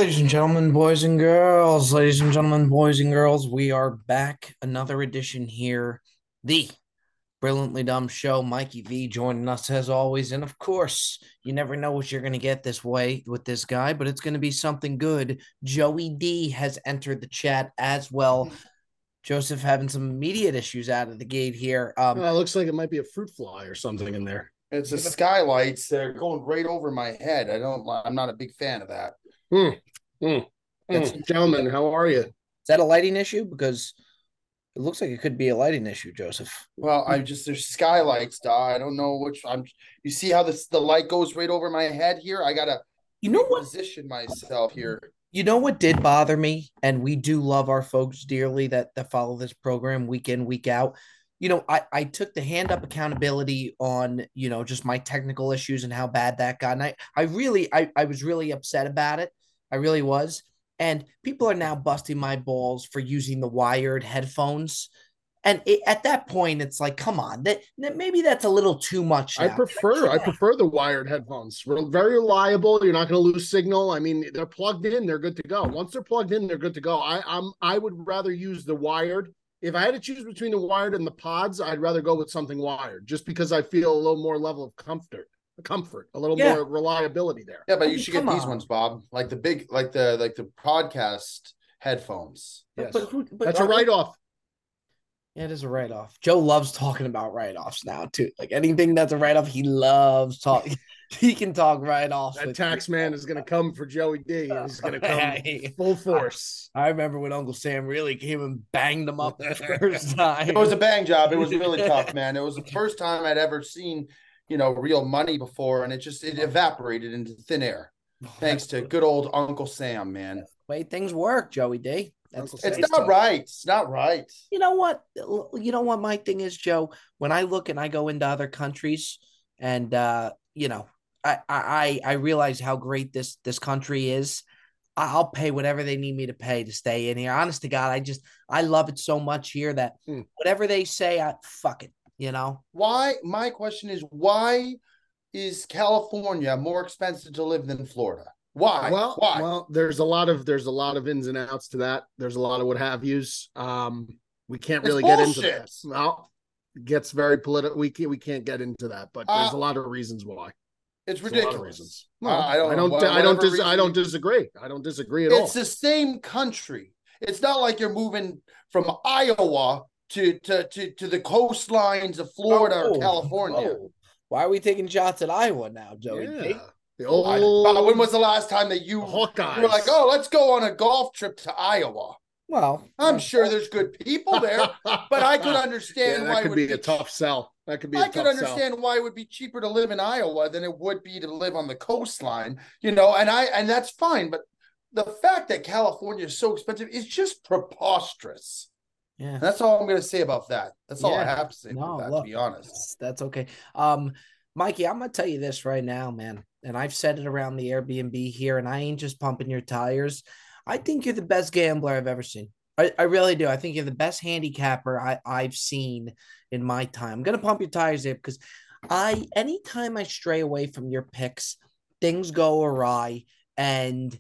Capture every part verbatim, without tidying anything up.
Ladies and gentlemen, boys and girls, ladies and gentlemen, boys and girls, we are back. Another edition here. The Brilliantly Dumb Show. Mikey V joining us as always. And of course, you never know what you're going to get this way with this guy, but it's going to be something good. Joey D has entered the chat as well. Joseph having some immediate issues out of the gate here. Um, Uh, looks like it might be a fruit fly or something in there. It's the skylights. They're going right over my head. I don't. I'm not a big fan of that. Hmm. Hmm. Hmm. Gentlemen, how are you? Is that a lighting issue? Because it looks like it could be a lighting issue, Joseph. Well, I just there's skylights, Doc. I don't know which. I'm. You see how this the light goes right over my head here? I gotta. You know what? Position myself here. You know what did bother me, and we do love our folks dearly that that follow this program week in, week out. You know, I, I took the hand up accountability on, you know, just my technical issues and how bad that got. And I, I really, I, I was really upset about it. I really was. And people are now busting my balls for using the wired headphones. And it, at that point, it's like, come on, that, that maybe that's a little too much. I now. prefer I prefer the wired headphones. We're very reliable. You're not going to lose signal. I mean, they're plugged in. They're good to go. Once they're plugged in, they're good to go. I I'm I would rather use the wired. If I had to choose between the wired and the pods, I'd rather go with something wired, just because I feel a little more level of comfort, comfort, a little Yeah. more reliability there. Yeah, but I you mean, should get come these on. ones, Bob. Like the big, like the like the podcast headphones. Yes. But who, but That's a are- write-off. Yeah, it is a write-off. Joe loves talking about write-offs now, too. Like anything that's a write-off, he loves talking. He can talk write-offs. That with tax you. man is going to come for Joey D. And he's going to come Hey. full force. I remember when Uncle Sam really came and banged him up the first time. It was a bang job. It was really tough, man. It was the first time I'd ever seen, you know, real money before, and it just it evaporated into thin air. Thanks to good old Uncle Sam, man. way things work, Joey D. That's Uncle It's Sam's not tough. right. It's not right. You know what? You know what my thing is, Joe? When I look and I go into other countries and uh, you know, I I I realize how great this this country is. I- I'll pay whatever they need me to pay to stay in here. Honest to God, I just I love it so much here that Hmm. whatever they say, I fuck it, you know. Why? My question is, why is California more expensive to live than Florida? Why? Well, Why? well, there's a lot of there's a lot of ins and outs to that. There's a lot of what have yous. Um, we can't It's really get into bullshit. that. Well, it gets very political. We can't we can't get into that, but there's Uh, a lot of reasons why. it's There's a lot of ridiculous. reasons. Uh, No, I don't. I don't. wha- I don't. whatever Dis- I reason- don't disagree. I don't disagree at all. It's the same country. It's not like you're moving from Iowa to to to, to the coastlines of Florida Oh, or California. oh. Why are we taking shots at Iowa now, Joey? D? Yeah. The I- old Bob, when was the last time that you, Hawkeyes. you were like, oh, let's go on a golf trip to Iowa? Well, I'm sure there's good people there, but I could understand Yeah, why that it could would be be a tough sell. That could be. I a could tough sell. understand why it would be cheaper to live in Iowa than it would be to live on the coastline, you know, and I and that's fine. But the fact that California is so expensive is just preposterous. yeah. And that's all I'm going to say about that. That's all I Yeah. have to say No, about that, look, to be honest. That's, that's okay. Um, Mikey, I'm gonna tell you this right now, man, and I've said it around the Airbnb here, and I ain't just pumping your tires. I think you're the best gambler I've ever seen. I, I really do. I think you're the best handicapper I, I've seen in my time. I'm gonna pump your tires there because I anytime I stray away from your picks, things go awry, and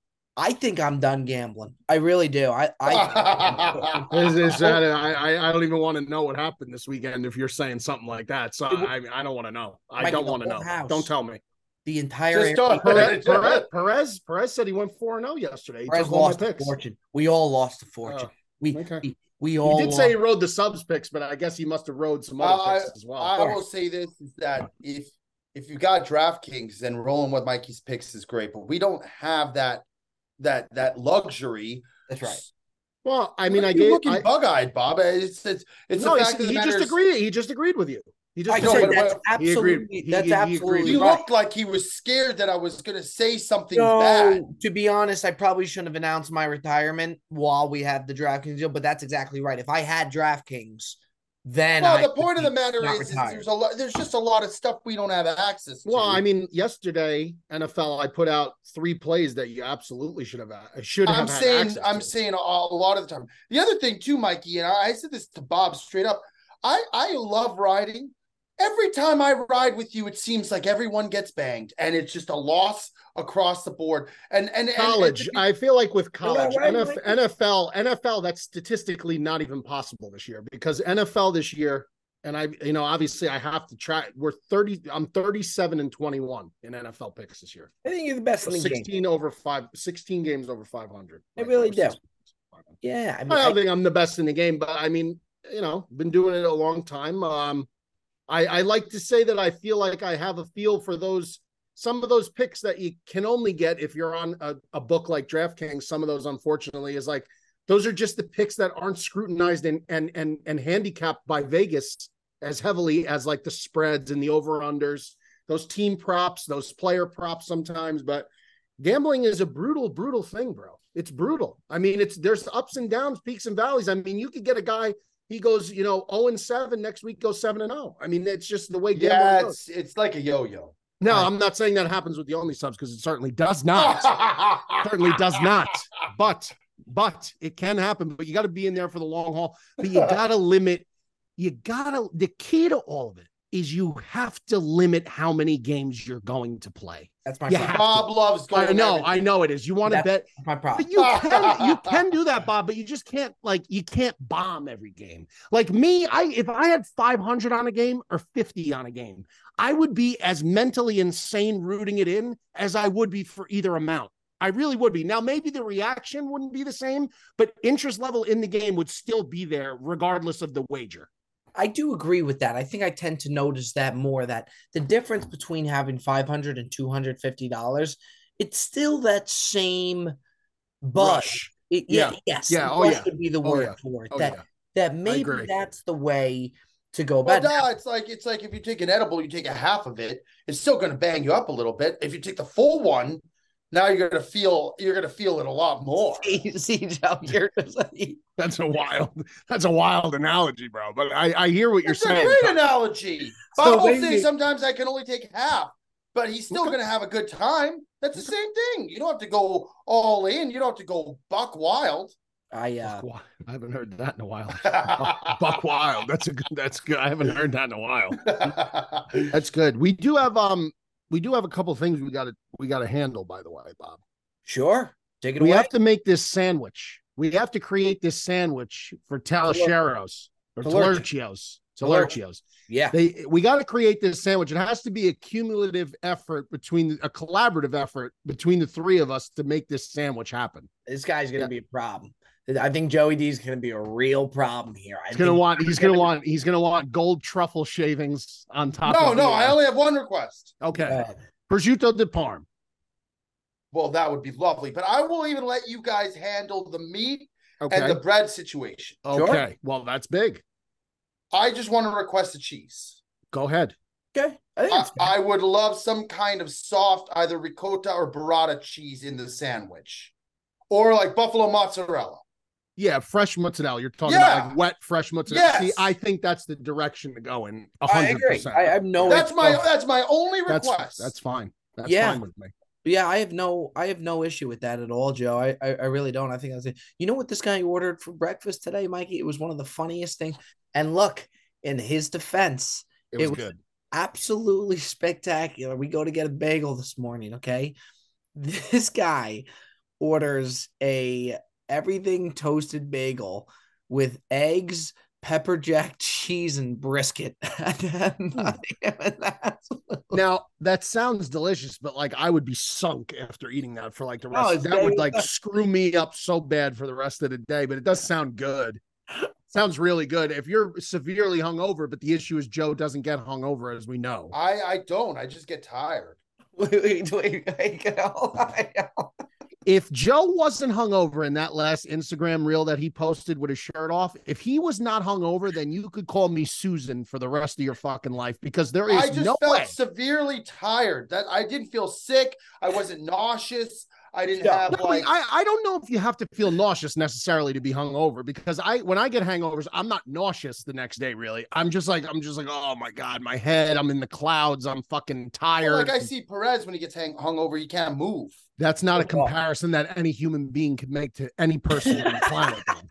I think I'm done gambling. I really do. I I Is, is that, I, I I don't even want to know what happened this weekend if you're saying something like that. So It wa- I I don't want to know. I Mikey, don't the want to whole know. house. Don't tell me. the entire Just don't- Airbnb- Perez, Perez, Perez, Perez said he went four and zero yesterday. He Perez took all my lost a picks. fortune. We all lost a fortune. Oh, we, okay. we we He all did say he lost- rode the subs picks, but I guess he must have rode some other I, picks as well. I will say this is that if if you got DraftKings, then rolling with Mikey's picks is great, but we don't have that that that luxury. That's right. well, I mean, I you gave. looking I, bug-eyed, Bob. It's it's it's no, the he, fact of the he matter just is- agreed. He just agreed with you. He just I know, say but- that's but- He agreed. absolutely He- that's he- he absolutely agreed. He right. looked like he was scared that I was going to say something No, bad. to be honest, I probably shouldn't have announced my retirement while we had the DraftKings deal, but that's exactly right. If I had DraftKings, then Well, I the point of the would matter not is, is retire. there's a lot. There's just a lot of stuff we don't have access to. Well, I mean, yesterday N F L, I put out three plays that you absolutely should have. I should have. I'm had saying, access I'm to. saying a, a lot of the time. The other thing too, Mikey, and I, I said this to Bob straight up. I I love riding, every time I ride with you, it seems like everyone gets banged, and it's just a loss across the board. And and college, and, and I feel like with college, right, N F L, right. N F L, N F L, that's statistically not even possible this year because N F L this year, and I, you know, obviously I have to try. We're thirty. I'm thirty-seven and twenty-one in N F L picks this year. I think you're the best in the sixteen game. over five, sixteen games over five hundred. I Like, really or do. sixteen. Yeah, I mean, I don't I, think I'm the best in the game, but I mean, you know, been doing it a long time. Um, I, I like to say that I feel like I have a feel for those, some of those picks that you can only get if you're on a, a book like DraftKings. Some of those, unfortunately, is like, those are just the picks that aren't scrutinized and, and, and, and handicapped by Vegas as heavily as like the spreads and the over-unders, those team props, those player props sometimes. But gambling is a brutal, brutal thing, bro. It's brutal. I mean, it's there's ups and downs, peaks and valleys. I mean, you could get a guy, he goes, you know, oh and seven, next week goes seven and oh. I mean, it's just the way gambling yeah, goes. it's it's like a yo-yo. No, I- I'm not saying that happens with the only subs because it certainly does not. certainly does not. But but it can happen. But you got to be in there for the long haul. But you got to limit. You got to. The key to all of it is you have to limit how many games you're going to play. that's my You problem. have Bob loves going. I know, everything. I know it is. You want to That's bet. my problem. But you can you can do that, Bob, but you just can't like you can't bomb every game. Like me, I if I had five hundred on a game or fifty on a game, I would be as mentally insane rooting it in as I would be for either amount. I really would be. Now, maybe the reaction wouldn't be the same, but interest level in the game would still be there regardless of the wager. I do agree with that. I think I tend to notice that more, that the difference between having five hundred and two hundred fifty dollars, it's still that same buzz. Rush. It, yeah, Yeah. yes. Yeah, oh, rush yeah. would be the Oh, word yeah. for it. Oh, that yeah. that maybe agree. that's the way to go Well, about it. no, it's like it's like if you take an edible, you take a half of it, it's still going to bang you up a little bit. If you take the full one, now you're going to feel you're going to feel it a lot more. See, see, Joe, you're just like, That's a wild, that's a wild analogy, bro. But I, I hear what you're It's a saying. great analogy. So Bob will when say you- sometimes I can only take half, but he's still Okay. going to have a good time. That's the same thing. You don't have to go all in. You don't have to go buck wild. I uh, Buck Wild. I haven't heard that in a while. Buck, Buck Wild. That's a good. That's good. I haven't heard that in a while. That's good. We do have um. We do have a couple things we got to we got to handle. By the way, Bob, sure, take it we away. have to make this sandwich. We have to create this sandwich for Talacheros or Talerchi- Talerchios. Talerchi. Talerchios. yeah, They we got to create this sandwich. It has to be a cumulative effort between a collaborative effort between the three of us to make this sandwich happen. this guy's gonna Yeah. be a problem. I think Joey D is gonna be a real problem here. I He's gonna think- want. He's gonna want. He's gonna want gold truffle shavings on top. no, of no, the, I uh, only have one request. Okay. Uh, Prosciutto di Parm. Well, that would be lovely, but I will even let you guys handle the meat Okay. and the bread situation. Sure. Okay. Well, that's big. I just want to request the cheese. Go ahead. okay, I think I, it's I would love some kind of soft, either ricotta or burrata cheese in the sandwich, or like buffalo mozzarella. Yeah, fresh mozzarella. You're talking Yeah. about like wet, fresh mozzarella. See, Yes. I think that's the direction to go in. A I hundred agree. percent. I, I have no. That's my oh, that's my only That's request. that's fine. That's Yeah. fine with me. yeah. I have no. I have no issue with that at all, Joe. I, I, I really don't. I think I was. You know what this guy ordered for breakfast today, Mikey? It was one of the funniest things. And look, in his defense, It was, It was- good. absolutely spectacular. We go to get a bagel this morning. Okay, this guy orders a everything toasted bagel with eggs, pepper jack cheese, and brisket. Now that sounds delicious, but like I would be sunk after eating that for like the rest. Oh, it's that would very- like screw me up so bad for the rest of the day. But it does sound good. Sounds really good. If you're severely hungover, but the issue is Joe doesn't get hungover, as we know. I I don't. I just get tired. wait, wait, wait, wait, hold on. If Joe wasn't hungover in that last Instagram reel that he posted with his shirt off, if he was not hungover, then you could call me Susan for the rest of your fucking life because there is I just no felt way. severely tired. That I didn't feel sick. I wasn't nauseous. I didn't Yeah. have No, like I, I don't know if you have to feel nauseous necessarily to be hungover because I when I get hangovers, I'm not nauseous the next day, really. I'm just like, I'm just like, oh my God, my head, I'm in the clouds, I'm fucking tired. like I see Perez when he gets hang hungover, he can't move. That's not a Oh, wow. comparison that any human being could make to any person on the planet. though.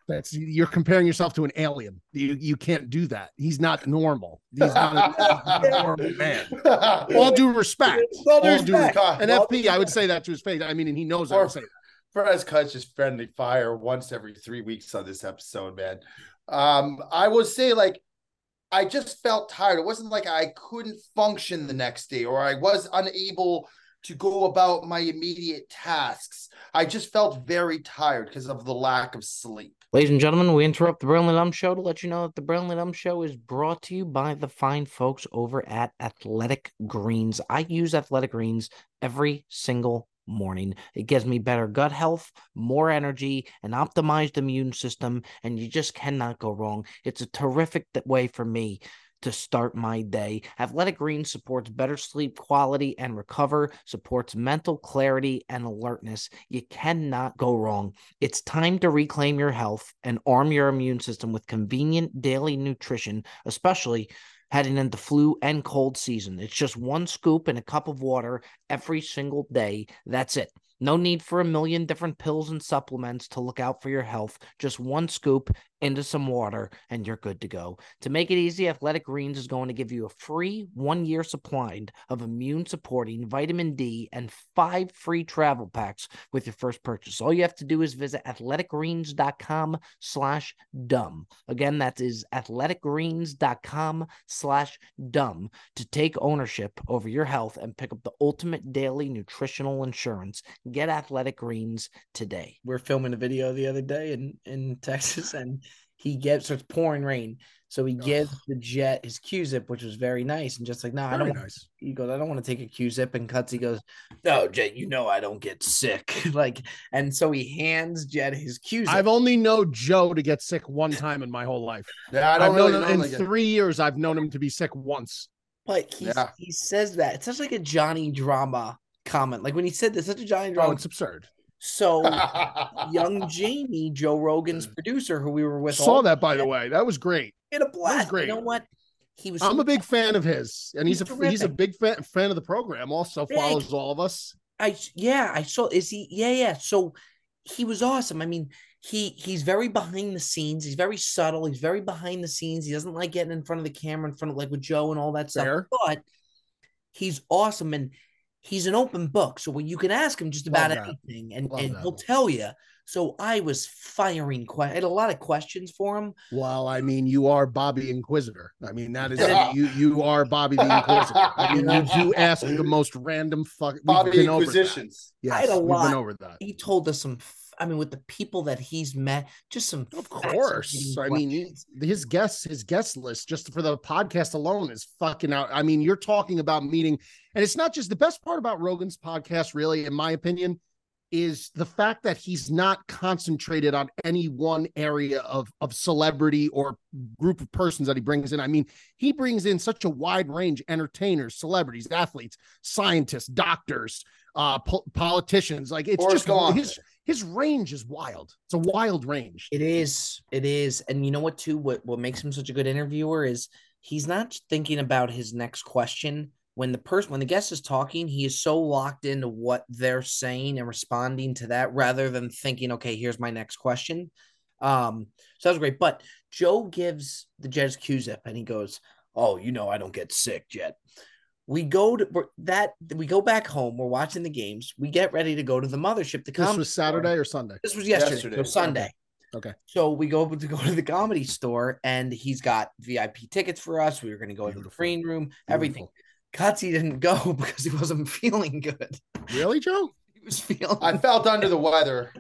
That's you're comparing yourself to an alien. You you can't do that. He's not normal. He's not a, he's not a normal man. All due respect. All due All due respect. respect. And All F P, I would say that to his face. I mean, and he knows I Or would say that. Perez catches friendly fire once every three weeks on this episode, man. Um, I will say, like, I just felt tired. It wasn't like I couldn't function the next day or I was unable to go about my immediate tasks. I just felt very tired because of the lack of sleep. Ladies and gentlemen, we interrupt the Burnley Lumb Show to let you know that the Burnley Lumb Show is brought to you by the fine folks over at Athletic Greens. I use Athletic Greens every single morning. It gives me better gut health, more energy, an optimized immune system, and you just cannot go wrong. It's a terrific way for me to start my day. Athletic Greens supports better sleep quality and recover, supports mental clarity and alertness. You cannot go wrong. It's time to reclaim your health and arm your immune system with convenient daily nutrition, especially heading into flu and cold season. It's just one scoop in a cup of water every single day. That's it. No need for a million different pills and supplements to look out for your health. Just one scoop into some water and you're good to go. To make it easy, Athletic Greens is going to give you a free one-year supply of immune-supporting vitamin D and five free travel packs with your first purchase. All you have to do is visit athleticgreens.com slash dumb. Again, that is athleticgreens.com slash dumb to take ownership over your health and pick up the ultimate daily nutritional insurance. Get Athletic Greens today. We're filming a video the other day in, in Texas, and he gets, so it's pouring rain. So he gives the Jet his Q-zip, which was very nice. And just like, no, nah, I don't want nice. He goes, I don't want to take a Q-zip. And Cuts, he goes, no, Jet, you know I don't get sick. Like, and so he hands Jet his Q-zip. I've only known Joe to get sick one time in my whole life. Yeah, I don't I've really known know him like in three years. I've known him to be sick once. But he Yeah. he says that. It's such like a Johnny Drama comment. Like when he said this, such a Johnny Drama. Oh, it's absurd. So young Jamie, Joe Rogan's producer, who we were with, Saw that, by the way. That was great. Had a blast. great. You know what? He was. I'm so a big fan of his, and he's, He's a he's a terrific. big fan fan of the program. Also Big. follows all of us. I yeah, I saw. Is he? Yeah, yeah. So he was awesome. I mean, he he's very behind the scenes. He's very subtle. He's very behind the scenes. He doesn't like getting in front of the camera, in front of like with Joe and all that stuff. Fair. But he's awesome, and he's an open book. So when you can ask him just about Love that. anything, and, Love and that. he'll tell you. So I was firing. Que- I had a lot of questions for him. Well, I mean, you are Bobby Inquisitor. I mean, that is Yeah. you. You are Bobby the Inquisitor. I mean, you do ask the most random fuck. we've Bobby been over that. Inquisitions. Yes, I had a we've lot. been over that. He told us some. I mean, with the people that he's met, just some. Of course. fascinating I mean, questions. his guests, his guest list just for the podcast alone is fucking out. I mean, you're talking about meeting, and it's not just the best part about Rogan's podcast, really, in my opinion, is the fact that he's not concentrated on any one area of, of celebrity or group of persons that he brings in. I mean, he brings in such a wide range, entertainers, celebrities, athletes, scientists, doctors, uh, po- politicians. Like it's Forrest just Gump. his, his range is wild. It's a wild range. It is. It is. And you know what, too? What, what makes him such a good interviewer is he's not thinking about his next question. When the person, when the guest is talking, he is so locked into what they're saying and responding to that rather than thinking, okay, here's my next question. Um, so that was great. But Joe gives the Jet's Q-zip and he goes, oh, you know, I don't get sick, Jet. We go to we're- that. We go back home. We're watching the games. We get ready to go to the mothership. The This comedy was Saturday store. or Sunday? This was yesterday. Yesterday. So Sunday. Okay. So we go to go to the comedy store, and he's got V I P tickets for us. We were going to go to the Beautiful. green room. Everything. Beautiful. Cutsy didn't go because he wasn't feeling good. Really, Joe? He was feeling. I felt under the weather.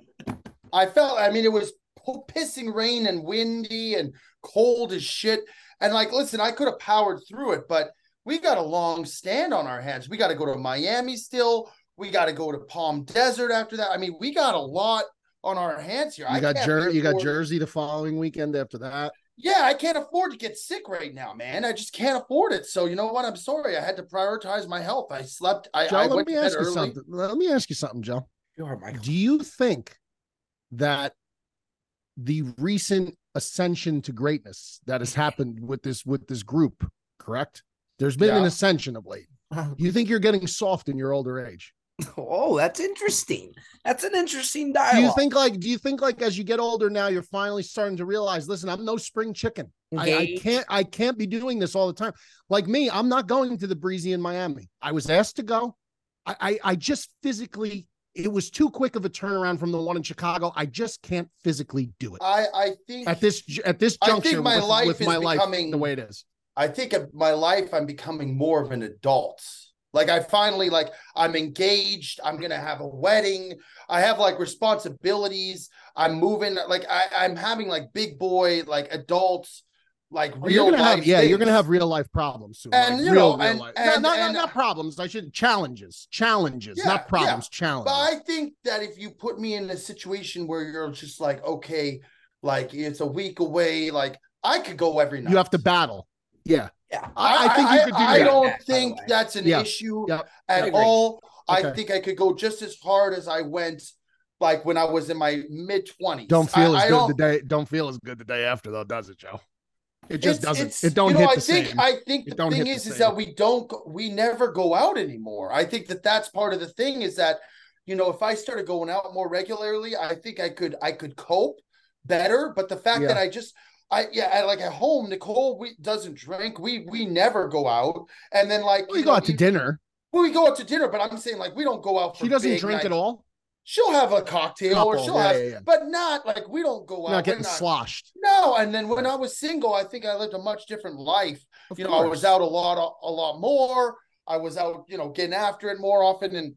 I felt, I mean, it was p- pissing rain and windy and cold as shit. And like, listen, I could have powered through it, but we got a long stand on our hands. We got to go to Miami still. We got to go to Palm Desert after that. I mean, we got a lot on our hands here. You I got can't Jer- you got afford- Jersey the following weekend after that. Yeah, I can't afford to get sick right now, man. I just can't afford it. So you know what? I'm sorry. I had to prioritize my health. I slept. I, Joe, I let went me to bed ask you early. something. Let me ask you something, Joe. Sure, Michael. Do you think that the recent ascension to greatness that has happened with this with this group, correct? There's been an Yeah. ascension of late. You think you're getting soft in your older age? Oh, that's interesting. That's an interesting Do dialogue. you think like, do you think like as you get older now, you're finally starting to realize, listen, I'm no spring chicken. I, I can't, I can't be doing this all the time. Like me, I'm not going to the Breezy in Miami. I was asked to go. I, I, I just physically, it was too quick of a turnaround from the one in Chicago. I just can't physically do it. I, I think at this at this I juncture think my with, life with is my life becoming the way it is. I think of my life, I'm becoming more of an adult. Like I finally, like I'm engaged. I'm going to have a wedding. I have like responsibilities. I'm moving. Like I, I'm having like big boy, like adults, like Oh, real you're gonna life have, yeah, things. you're gonna have real life problems soon. And like you real, know, real and, life. and, no, not, and, not problems. I should challenges, challenges, yeah, not problems, yeah. challenges. But I think that if you put me in a situation where you're just like, okay, like it's a week away, like I could go every night. You have to battle. Yeah. Yeah. I, I think you could do I, that. I don't that, think that's an yeah. issue yeah. at yeah. all. Okay. I think I could go just as hard as I went like when I was in my mid twenties. Don't feel I, as I good don't, the day. Don't feel as good the day after though, does it, Joe? It just it's, doesn't. It's, it don't you know, hit I the think, same. I think it the thing is, is that we don't, we never go out anymore. I think that that's part of the thing is that, you know, if I started going out more regularly, I think I could, I could cope better. But the fact yeah. that I just, I, yeah, I, like at home, Nicole, we doesn't drink. We, we never go out. And then like, we you go know, out to you, dinner. well, we go out to dinner, but I'm saying like, we don't go out for She doesn't big drink nights. at all. She'll have a cocktail Couple, or she'll yeah, have, yeah, yeah. but not like we don't go out. Not getting not, sloshed. No. And then when I was single, I think I lived a much different life. Of you know, course. I was out a lot, a lot more. I was out, you know, getting after it more often. And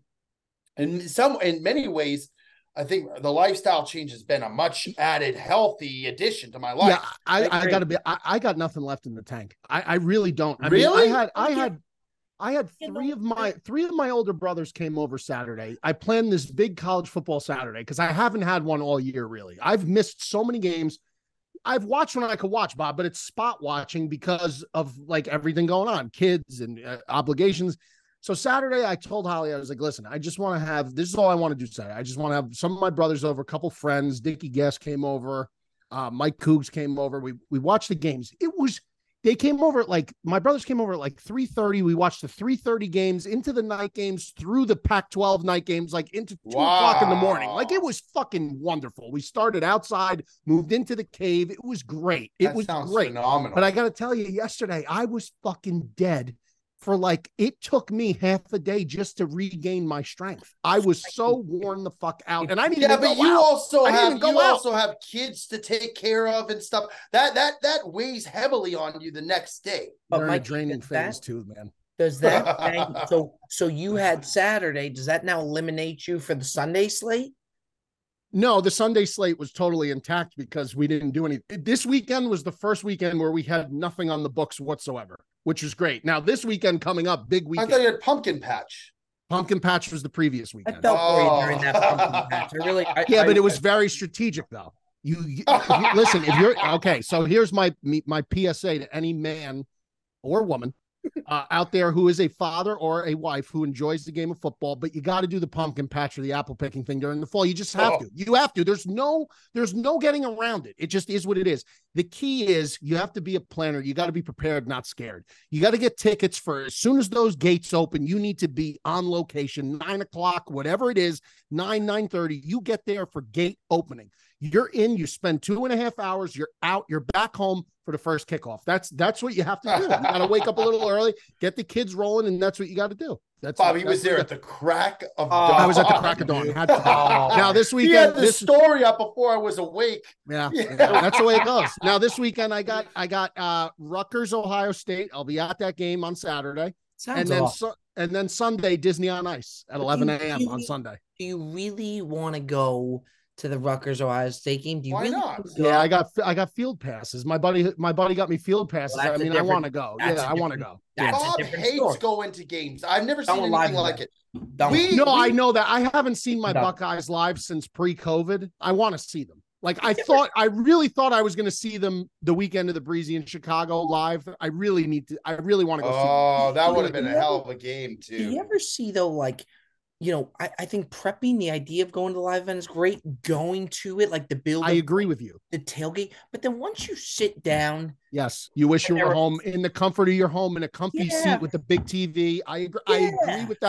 in some, in many ways, I think the lifestyle change has been a much added healthy addition to my life. Yeah, I, I, I gotta be. I, I got nothing left in the tank. I, I really don't. I really? mean, I had, I had. I had three of my three of my older brothers came over Saturday. I planned this big college football Saturday because I haven't had one all year, really. I've missed so many games. I've watched when I could watch, Bob, but it's spot watching because of like everything going on, kids and uh, obligations. So Saturday, I told Holly, I was like, listen, I just want to have, this is all I want to do today. I just want to have some of my brothers over, a couple friends. Dickie Guest came over. Uh, Mike Cougs came over. We, we watched the games. It was, They came over at like, my brothers came over at like three thirty. We watched the three thirty games into the night games, through the Pac twelve night games, like into two wow. o'clock in the morning. Like it was fucking wonderful. We started outside, moved into the cave. It was great. It that was sounds great. Phenomenal. But I got to tell you, yesterday, I was fucking dead for like, it took me half a day just to regain my strength. I was so worn the fuck out. And I didn't yeah, even but go you out. also I didn't have even go you out. also have kids to take care of and stuff. That that that weighs heavily on you the next day. But They're in a Mike, draining does phase that- too, man. Does that so so you had Saturday? Does that now eliminate you for the Sunday slate? No, the Sunday slate was totally intact because we didn't do any. This weekend was the first weekend where we had nothing on the books whatsoever, which was great. Now, this weekend coming up, big I weekend. thought you had pumpkin patch. Pumpkin Patch was the previous I weekend. felt for Oh. you during that pumpkin patch. I really, I, yeah, I, but it was very strategic, though. You, you if you- listen. If you're okay, so here's my my P S A to any man or woman uh, out there who is a father or a wife who enjoys the game of football, but you got to do the pumpkin patch or the apple picking thing during the fall. You just have Oh. to. You have to. There's no there's no getting around it. It just is what it is. The key is you have to be a planner. You got to be prepared, not scared. You got to get tickets for as soon as those gates open. You need to be on location, nine o'clock, whatever it is, nine, nine thirty. You get there for gate opening. You're in, you spend two and a half hours, you're out, you're back home for the first kickoff. That's that's what you have to do. You got to wake up a little early, get the kids rolling, and that's what you got to do. That's Bobby that's was there what- at the crack of Oh, dawn. I was at the crack of dawn. Had to- Oh. Now this He weekend, had the this story up before I was awake. yeah, Yeah. yeah, that's the way it goes. Now this weekend, I got I got uh Rutgers, Ohio State. I'll be at that game on Saturday, sounds and then awesome. su- and then Sunday Disney on Ice at eleven a.m. on Sunday. Do you really want to go to the Rutgers Ohio State game? Do you Why really not? wanna go? Yeah, I got I got field passes. My buddy my buddy got me field passes. Well, I that's a mean, I different- want to go. that's Yeah, a I want to different- go. That's Yeah. a Bob different hates story. going to games. I've never Don't seen lie anything to like that. it. Don't. We- No, I know that. I haven't seen my No. Buckeyes live since pre-COVID. I want to see them. Like I thought, I really thought I was going to see them the weekend of the Breezy in Chicago live. I really need to. I really want to go see them. Oh, that would have been a You hell ever- of a game Do too. you ever see though, like, you know, I, I think prepping the idea of going to the live event is great. Going to it, like the build, I agree with you. the tailgate. But then once you sit down, Yes, you wish you And were there- home in the comfort of your home in a comfy Yeah. seat with the big T V. I agree. I agree Yeah. with that.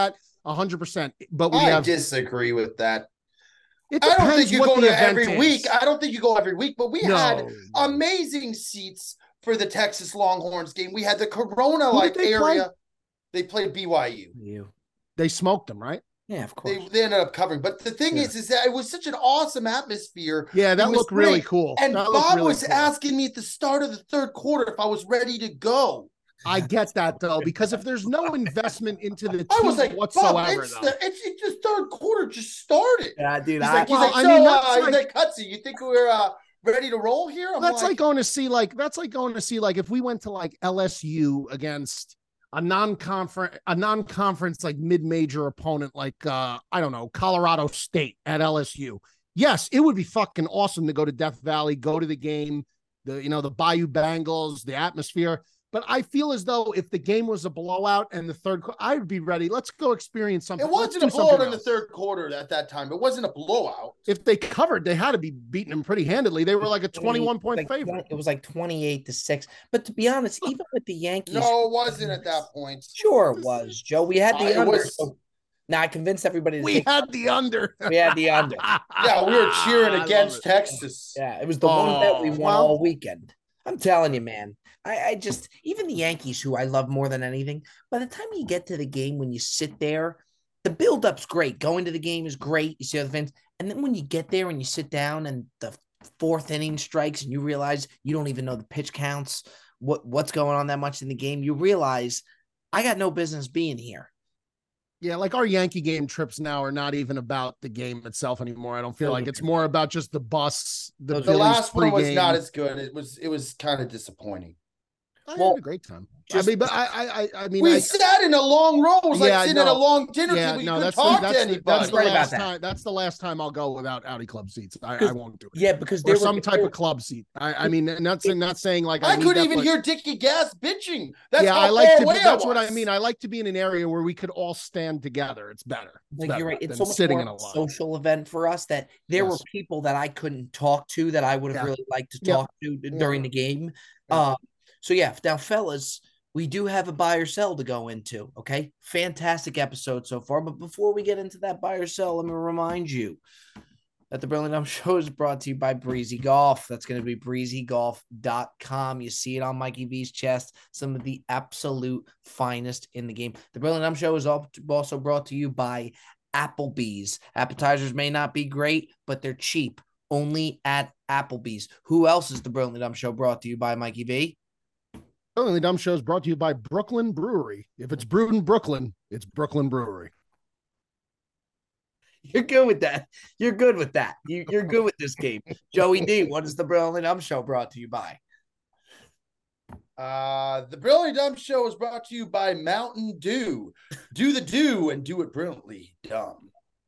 a hundred percent. But we I have disagree with that. It I don't think you go to every is. week. I don't think you go every week, but we no. had amazing seats for the Texas Longhorns game. We had the Corona like area. Play? They played B Y U. You. They smoked them, right? Yeah, of course. They, they ended up covering. But the thing yeah. is, is that it was such an awesome atmosphere. Yeah, that looked great. really cool. And that Bob really was cool. asking me at the start of the third quarter if I was ready to go. I get that though, because if there's no investment into the team I was like, whatsoever, Bob, it's, the, it's, it's just third quarter just started. Yeah, dude. He's I, like, he's well, like, I so, mean, uh, like, he's like, Cutsy, you think we're uh, ready to roll here? I'm that's like, like going to see like that's like going to see like if we went to like L S U against a non-conference a non-conference like mid-major opponent like uh I don't know, Colorado State at L S U. Yes, it would be fucking awesome to go to Death Valley, go to the game, the you know the Bayou Bengals, the atmosphere. But I feel as though if the game was a blowout and the third, I would be ready. Let's go experience something. It wasn't a blowout in the third quarter at that time. It wasn't a blowout. If they covered, they had to be beating them pretty handedly. They were like a twenty-one point like, favorite. It was like twenty-eight to six. But to be honest, even with the Yankees, no, it wasn't at that point. Sure, it was, Joe. We had the uh, under. Was... So, now I convinced everybody. To we take had the under. We had the under. Yeah, we were cheering against Texas. Yeah, it was the oh, one bet we won well, all weekend. I'm telling you, man. I, I just, even the Yankees, who I love more than anything, by the time you get to the game, when you sit there, the build-up's great. Going to the game is great. You see other fans. And then when you get there and you sit down and the fourth inning strikes and you realize you don't even know the pitch counts, what what's going on that much in the game, you realize I got no business being here. Yeah, like our Yankee game trips now are not even about the game itself anymore. I don't feel like it's more about just the bus. The, the last one was not as good. It was it was kind of disappointing. I well, had a great time. Just, I mean, but I, I, I mean, we I, sat in a long row. It was yeah, like sitting no, at a long dinner yeah, table. You no, couldn't that's talk the, to that's anybody. The, that's the right last that. time. That's the last time I'll go without Audi Club seats. I, I won't do it. Yeah, because there or some type of club seat. I, I mean, not not saying like I, I couldn't that, even but, hear Dickie Gas bitching. That's yeah, how I like far to. away Be, that's I what I mean. I like to be in an area where we could all stand together. It's better. It's like better you're right. It's than so much sitting more in a of a line. social event for us that there yes. were people that I couldn't talk to that I would have yeah. really liked to talk yeah. to during yeah. the game. Yeah. Um, so yeah, now fellas, we do have a buy or sell to go into, okay? Fantastic episode so far. But before we get into that buy or sell, let me remind you that the Brilliant Dumb Show is brought to you by Breezy Golf. That's going to be breezy golf dot com. You see it on Mikey V's chest. Some of the absolute finest in the game. The Brilliant Dumb Show is also brought to you by Applebee's. Appetizers may not be great, but they're cheap. Only at Applebee's. Who else is the Brilliant Dumb Show brought to you by, Mikey V? Brilliantly Dumb Show is brought to you by Brooklyn Brewery. If it's brewed in Brooklyn, it's Brooklyn Brewery. You're good with that. You're good with that. You, you're good with this game. Joey D, what is the Brilliantly Dumb Show brought to you by? Uh, the Brilliantly Dumb Show is brought to you by Mountain Dew. Do the do and do it brilliantly dumb.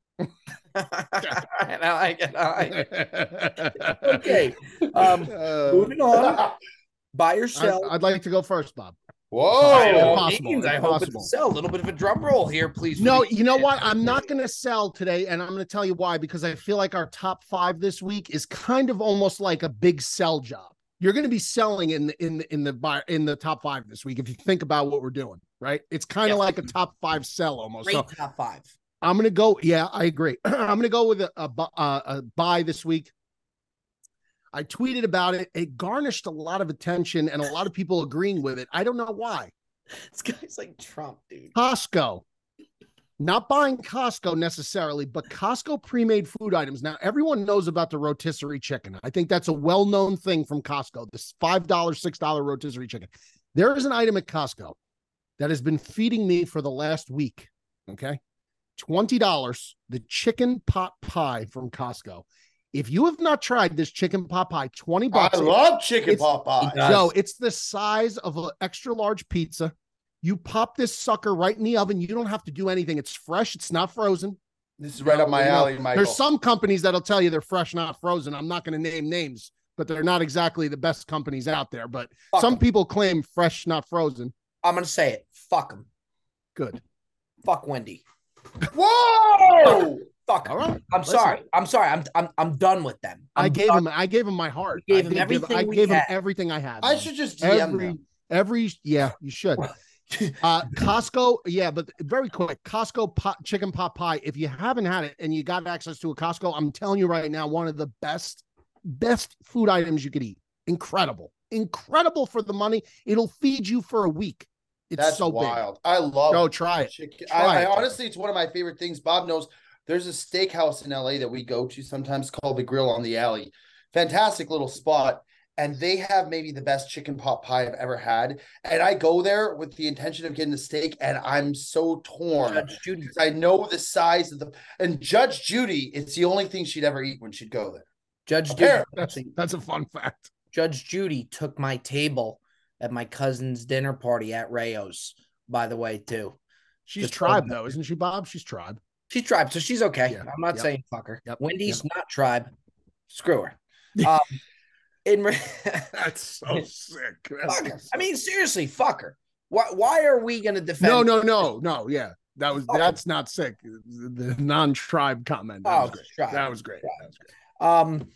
I like it. I like it. Okay. Um, uh, moving on. Buy or sell. I'd, I'd like to go first, Bob. Whoa. Impossible. Means, I hope it's a sell. A little bit of a drum roll here, please. No, you know what? I'm not going to sell today, and I'm going to tell you why, because I feel like our top five this week is kind of almost like a big sell job. You're going to be selling in the in the in the buy in the top five this week if you think about what we're doing, right? It's kind of yes. like a top five sell almost. Great so top five. I'm going to go. Yeah, I agree. I'm going to go with a, a, a, a buy this week. I tweeted about it. It garnished a lot of attention and a lot of people agreeing with it. I don't know why. This guy's like Trump, dude. Costco. Not buying Costco necessarily, but Costco pre-made food items. Now, everyone knows about the rotisserie chicken. I think that's a well-known thing from Costco, this five dollars, six dollars rotisserie chicken. There is an item at Costco that has been feeding me for the last week, okay? twenty dollars, the chicken pot pie from Costco. If you have not tried this chicken pot pie, twenty bucks. I love chicken pot pie. Joe, it's the size of an extra large pizza. You pop this sucker right in the oven. You don't have to do anything. It's fresh. It's not frozen. This is right up my alley, Michael. There's some companies that'll tell you they're fresh, not frozen. I'm not going to name names, but they're not exactly the best companies out there. But Fuck some em. people claim fresh, not frozen. I'm going to say it. Fuck them. Good. Fuck Wendy. Whoa! Fuck. All right. I'm Listen. sorry. I'm sorry. I'm I'm I'm done with them. I'm I gave done. him. I gave him my heart. You gave I him everything. Give, I gave had. him everything I had. I man. should just D M every them. every. Yeah, you should. Uh, Costco, yeah, but very quick. Costco pot, chicken pot pie. If you haven't had it and you got access to a Costco, I'm telling you right now, one of the best, best food items you could eat. Incredible, incredible for the money. It'll feed you for a week. It's That's so wild. big. I love. Go try it. Chicken. Try I, it. I honestly, it's one of my favorite things. Bob knows. There's a steakhouse in L A that we go to sometimes called the Grill on the Alley. Fantastic little spot. And they have maybe the best chicken pot pie I've ever had. And I go there with the intention of getting the steak, and I'm so torn. Judge Judy. I know the size of the and Judge Judy, it's the only thing she'd ever eat when she'd go there. Judge Judy. That's, that's a fun fact. Judge Judy took my table at my cousin's dinner party at Rayo's, by the way, too. She's Just tribe, though, isn't she, Bob? She's tribe. She's tribe, so she's okay. Yeah. I'm not Yep. saying fuck her. Yep. Wendy's Yep. not tribe. Screw her. Um, in re- That's so sick. That's fuck her. so I mean, seriously, fuck her. Why, why are we going to defend? No, no, no, no. Yeah, that was Oh. that's not sick. The, the non-tribe comment. That Oh, was great. tribe. That was great. Tribe. That was great. Um,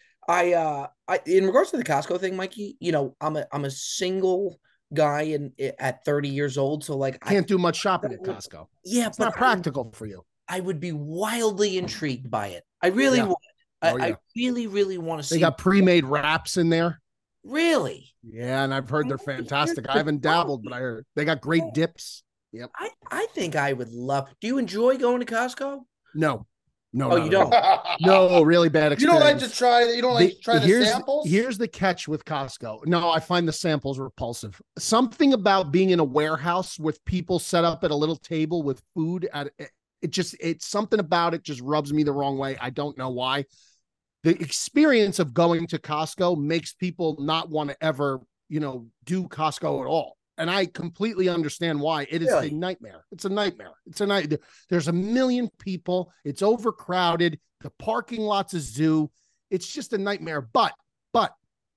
I, uh, I, in regards to the Costco thing, Mikey, you know, I'm a, I'm a single guy in at thirty years old. So like, I, Can't do much shopping at Costco. yeah, It's but not practical for you. I, I would be wildly intrigued by it. I really Yeah. would. I, Oh, yeah. I really, really want to see. They got pre-made wraps in there. Really. Yeah, and I've heard they're I think fantastic. here's I haven't the dabbled, problem. but I heard they got great dips. Yep. I, I think I would love. Do you enjoy going to Costco? No, no, Oh, not you at don't? all. No, really bad You experience. don't like to try you don't like The- to try the here's, samples? Here's the catch with Costco. No, I find the samples repulsive. Something about being in a warehouse with people set up at a little table with food at it just it's something about it just rubs me the wrong way. I don't know why. The experience of going to Costco makes people not want to ever, you know, do Costco at all. And I completely understand why. It is Really? a nightmare. It's a nightmare. It's a night. There's a million people. It's overcrowded. The parking lot's a zoo. It's just a nightmare. But, but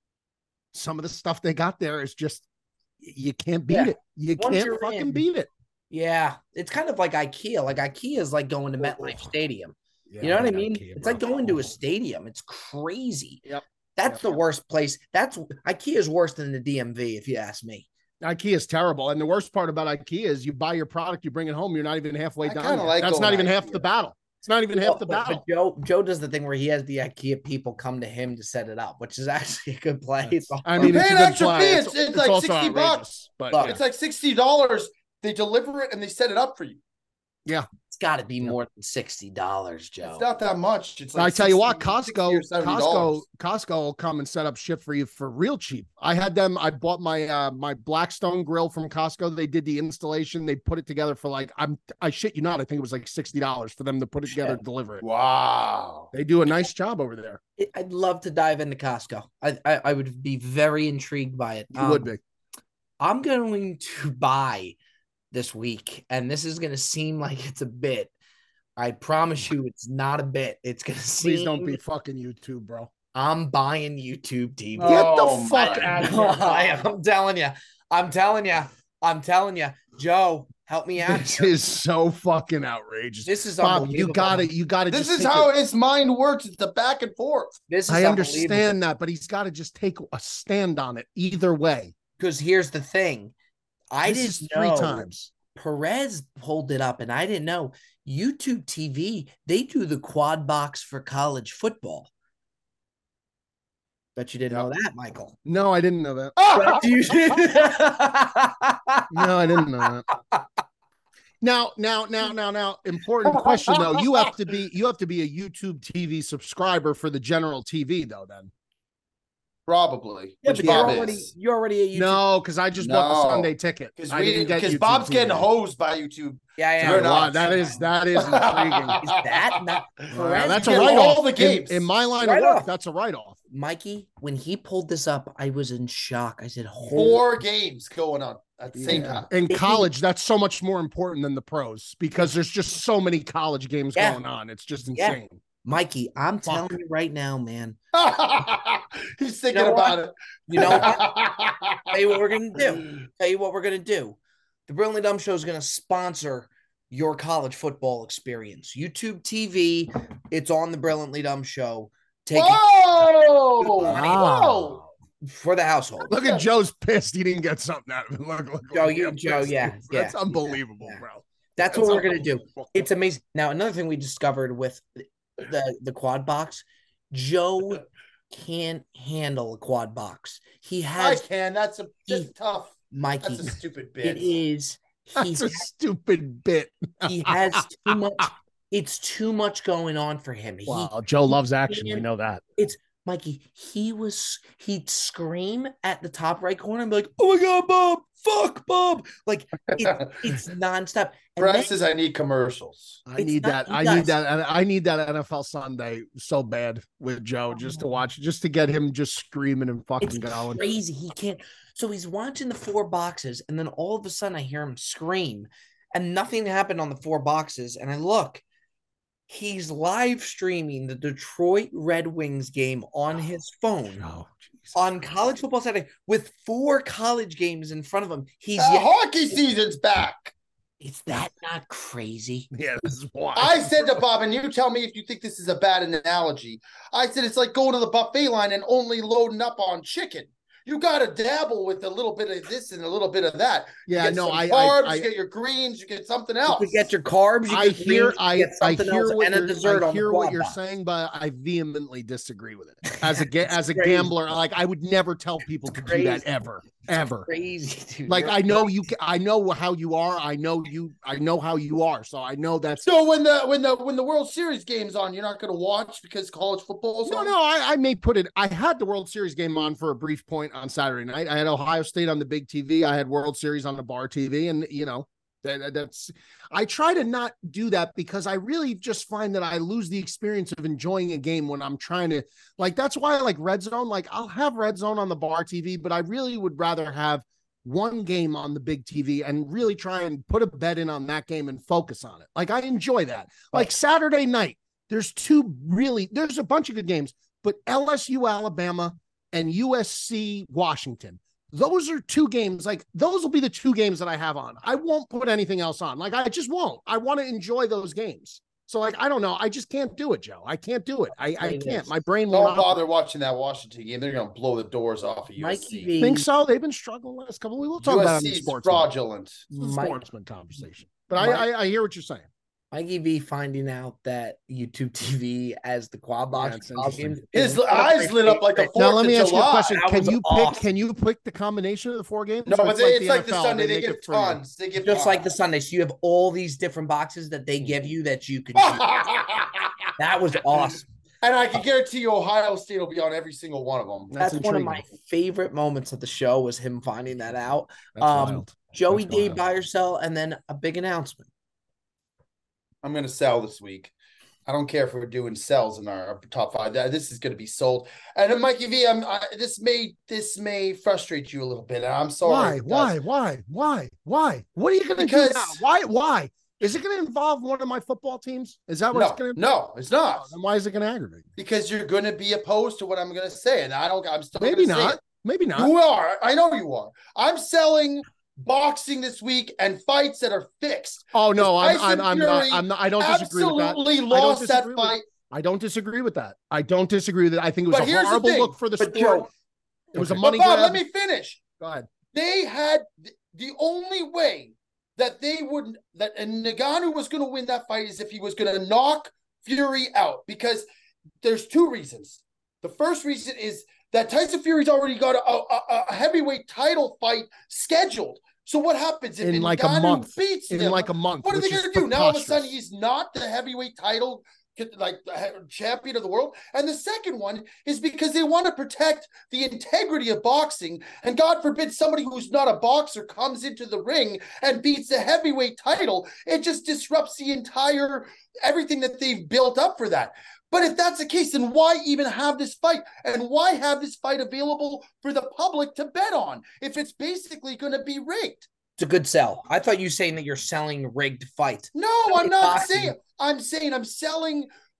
some of the stuff they got there is just, you can't beat Yeah. it. You Once can't you're fucking in. beat it. Yeah, it's kind of like IKEA. Like IKEA is like going to MetLife Stadium. Yeah, You know what I hate mean? IKEA, It's bro. like going to a stadium. It's crazy. Yep. That's Yep, the yep. worst place. That's IKEA is worse than the D M V, if you ask me. IKEA is terrible. And the worst part about IKEA is you buy your product, you bring it home, you're not even halfway I done. kinda yet. like That's going not to even half IKEA. the battle. It's not even half Well, the but, battle. but Joe Joe does the thing where he has the IKEA people come to him to set it up, which is actually a good play. It's I all- mean, You it's pay a an good extra play. fee. It's, It's- it's it's like also sixty outrageous, bucks. But Look, yeah. It's like sixty dollars. They deliver it and they set it up for you. it's got to be Yeah. more than sixty dollars, Joe. It's not that much. It's like I tell you what, sixty, sixty Costco, or seventy Costco, dollars. Costco will come and set up shit for you for real cheap. I had them. I bought my uh my Blackstone grill from Costco. They did the installation. They put it together for like I'm. I shit you not. I think it was like sixty dollars for them to put it together Shit. and deliver it. Wow. They do a nice job over there. It- I'd love to dive into Costco. I I, I would be very intrigued by it. You would Um, be. I'm going to buy this week, and this is going to seem like it's a bit. I promise you, it's not a bit. It's going to seem. Please don't be fucking YouTube, bro. I'm buying YouTube T V. Get Oh the fuck my out of God. here. I am I'm telling you. I'm telling you. I'm telling you. Joe, help me out. This here. is so fucking outrageous. This is Bob, you unbelievable. gotta, you gotta. This just is take how it. his mind works. It's the back and forth. This is I unbelievable. understand that, but he's got to just take a stand on it either way. Because here's the thing. I This didn't is three know times. Perez pulled it up, and I didn't know YouTube T V. They do the quad box for college football. Bet you didn't know that, Michael. No, I didn't know that. Bet you- No, I didn't know that. Now, now, now, now, now, important question though. You have to be, you have to be a YouTube T V subscriber for the general T V though. Then Probably. Yeah, Which but you're Bob already is. you're already a YouTube. no, because I just bought the No. Sunday ticket. Because I didn't get YouTube Bob's T V. getting hosed by YouTube. Yeah, yeah. You're Wow, not. that is that is intriguing. Is that not Wow, Perez? that's a get write all off. the In, games. in my line Write of work, off. that's a write off. Mikey, when he pulled this up, I was in shock. I said, "Holy Four games going on at the same time. In college, that's so much more important than the pros because there's just so many college games Yeah. going on. It's just Yeah. insane. Mikey, I'm Fuck. telling you right now, man. He's thinking You know about what? it. You know what? Tell you what we're gonna do. Tell you what we're gonna do. The Brilliantly Dumb Show is gonna sponsor your college football experience. YouTube T V. It's on the Brilliantly Dumb Show. Take it. Whoa! Money. Whoa! for the household. Look at Joe's pissed. He didn't get something out of it. Look, look, Joe, look, you, I'm Joe, pissed. yeah, That's yeah, unbelievable, yeah. bro. That's, That's what we're gonna do. unbelievable. It's amazing. Now, another thing we discovered with the the quad box, Joe can't handle a quad box. He I has can. That's a that's he- tough. Mikey. That's a stupid bit. It is. He That's a stupid bit. he has too much. It's too much going on for him. Wow, he, Joe loves action. can- We know that. It's Mikey. He was. He'd scream at the top right corner and be like, "Oh my god, Bob! Fuck, Bob!" Like it, it's nonstop. And Brett then- says I need commercials. I It's need not- that. he I does. need that. And I need that N F L Sunday so bad with Joe just to watch, just to get him just screaming and fucking It's going. crazy. He can't. So he's watching the four boxes, and then all of a sudden I hear him scream, and nothing happened on the four boxes. And I look, he's live streaming the Detroit Red Wings game on his phone Oh, Jesus on Christ. College Football Saturday with four college games in front of him. He's The yet- hockey season's back. Is that not crazy? Yeah, that's why. I said to Bob, and you tell me if you think this is a bad analogy. I said it's like going to the buffet line and only loading up on chicken. You got to dabble with a little bit of this and a little bit of that. You yeah, get no, some I, carbs, I, you get your greens, you get something You else. could get your carbs. You I could hear, greens, you I, get I something hear else, what and a you're, dessert I on the hear what quad you're box. saying, but I vehemently disagree with it. As a ga- It's as a crazy. gambler, like I would never tell people It's to do that crazy. ever, It's ever. crazy, dude. Like You're I know you, ca- I know how you are. I know you, I know how you are. So I know that's So when the when the when the World Series game's on, you're not going to watch because college football's no, on? no. I, I may put it. I had the World Series game on for a brief point on Saturday night. I had Ohio State on the big T V. I had World Series on the bar T V, and you know that, that's. I try to not do that because I really just find that I lose the experience of enjoying a game when I'm trying to like. That's why I like Red Zone. Like I'll have Red Zone on the bar T V, but I really would rather have one game on the big T V and really try and put a bet in on that game and focus on it. Like I enjoy that. Like Saturday night, there's two really, there's a bunch of good games, but L S U Alabama and U S C Washington, those are two games. Like those will be the two games that I have on. I won't put anything else on. Like I just won't. I want to enjoy those games. So like, I don't know. I just can't do it, Joe. I can't do it. I, I can't. My brain will Don't not bother watching that Washington game. They're going to blow the doors off of Mikey U S C. V. think so. They've been struggling the last couple of weeks. We'll talk about it on the U S C is sports. fraudulent. This is a Mike- sportsman conversation. But Mike- I, I I hear what you're saying. Mikey V finding out that YouTube T V as the quad box that's football interesting. games His is one of eyes my lit up like a favorite- Fourth Now let of me ask you a July. question. That Can was you awesome. pick? Can you pick the combination of the four games? No, Or but they, it's like the N F L, Sunday. They, make give it for you? tons. They give Just like the tons. Sunday. So you have all these different boxes that they give you that you can choose. That was awesome. And I can guarantee you, Ohio State will be on every single one of them. That's, That's one of intriguing. my favorite moments of the show was him finding that out. That's Um, wild. Joey That's Day wild. buy or sell, and then a big announcement. I'm going to sell this week. I don't care if we're doing sells in our, our top five. That This is going to be sold. And then Mikey V, I'm, I, this may this may frustrate you a little bit. I'm sorry. Why? if it does. Why? Why? Why? Why? What are you going to do Because- now? Why? Why? Is it going to involve one of my football teams? Is that what it's No, going to? no, it's not. Then why is it going to aggravate? Because you're going to be opposed to what I'm going to say, and I don't. I'm still Maybe gonna say not. it. Maybe not. You are. I know you are. I'm selling boxing this week and fights that are fixed. Oh no, I'm Tyson I'm, I'm not. Fury I'm not. I don't disagree with that. Absolutely don't lost that disagree with- fight. I don't disagree with that. I don't disagree with it. I think it was But a here's the horrible thing. look for the But sport. Joe, It was a Okay. money But Bob, grab. let me finish. Go ahead. They had th- the only way that they would that and Nagano was going to win that fight is if he was going to knock Fury out, because there's two reasons. The first reason is that Tyson Fury's already got a, a, a heavyweight title fight scheduled. So what happens if In like a Ngannou month. beats In him? like a month. What are they which is going to do? Now all of a sudden preposterous. he's not the heavyweight title, like champion of the world. And the second one is because they want to protect the integrity of boxing. And God forbid somebody who's not a boxer comes into the ring and beats the heavyweight title. It just disrupts the entire everything that they've built up for that. But if that's the case, then why even have this fight? And why have this fight available for the public to bet on if it's basically going to be rigged? it's a good sell. I thought you saying that you're selling rigged fights. No, I'm It's not boxing. saying. I'm saying I'm selling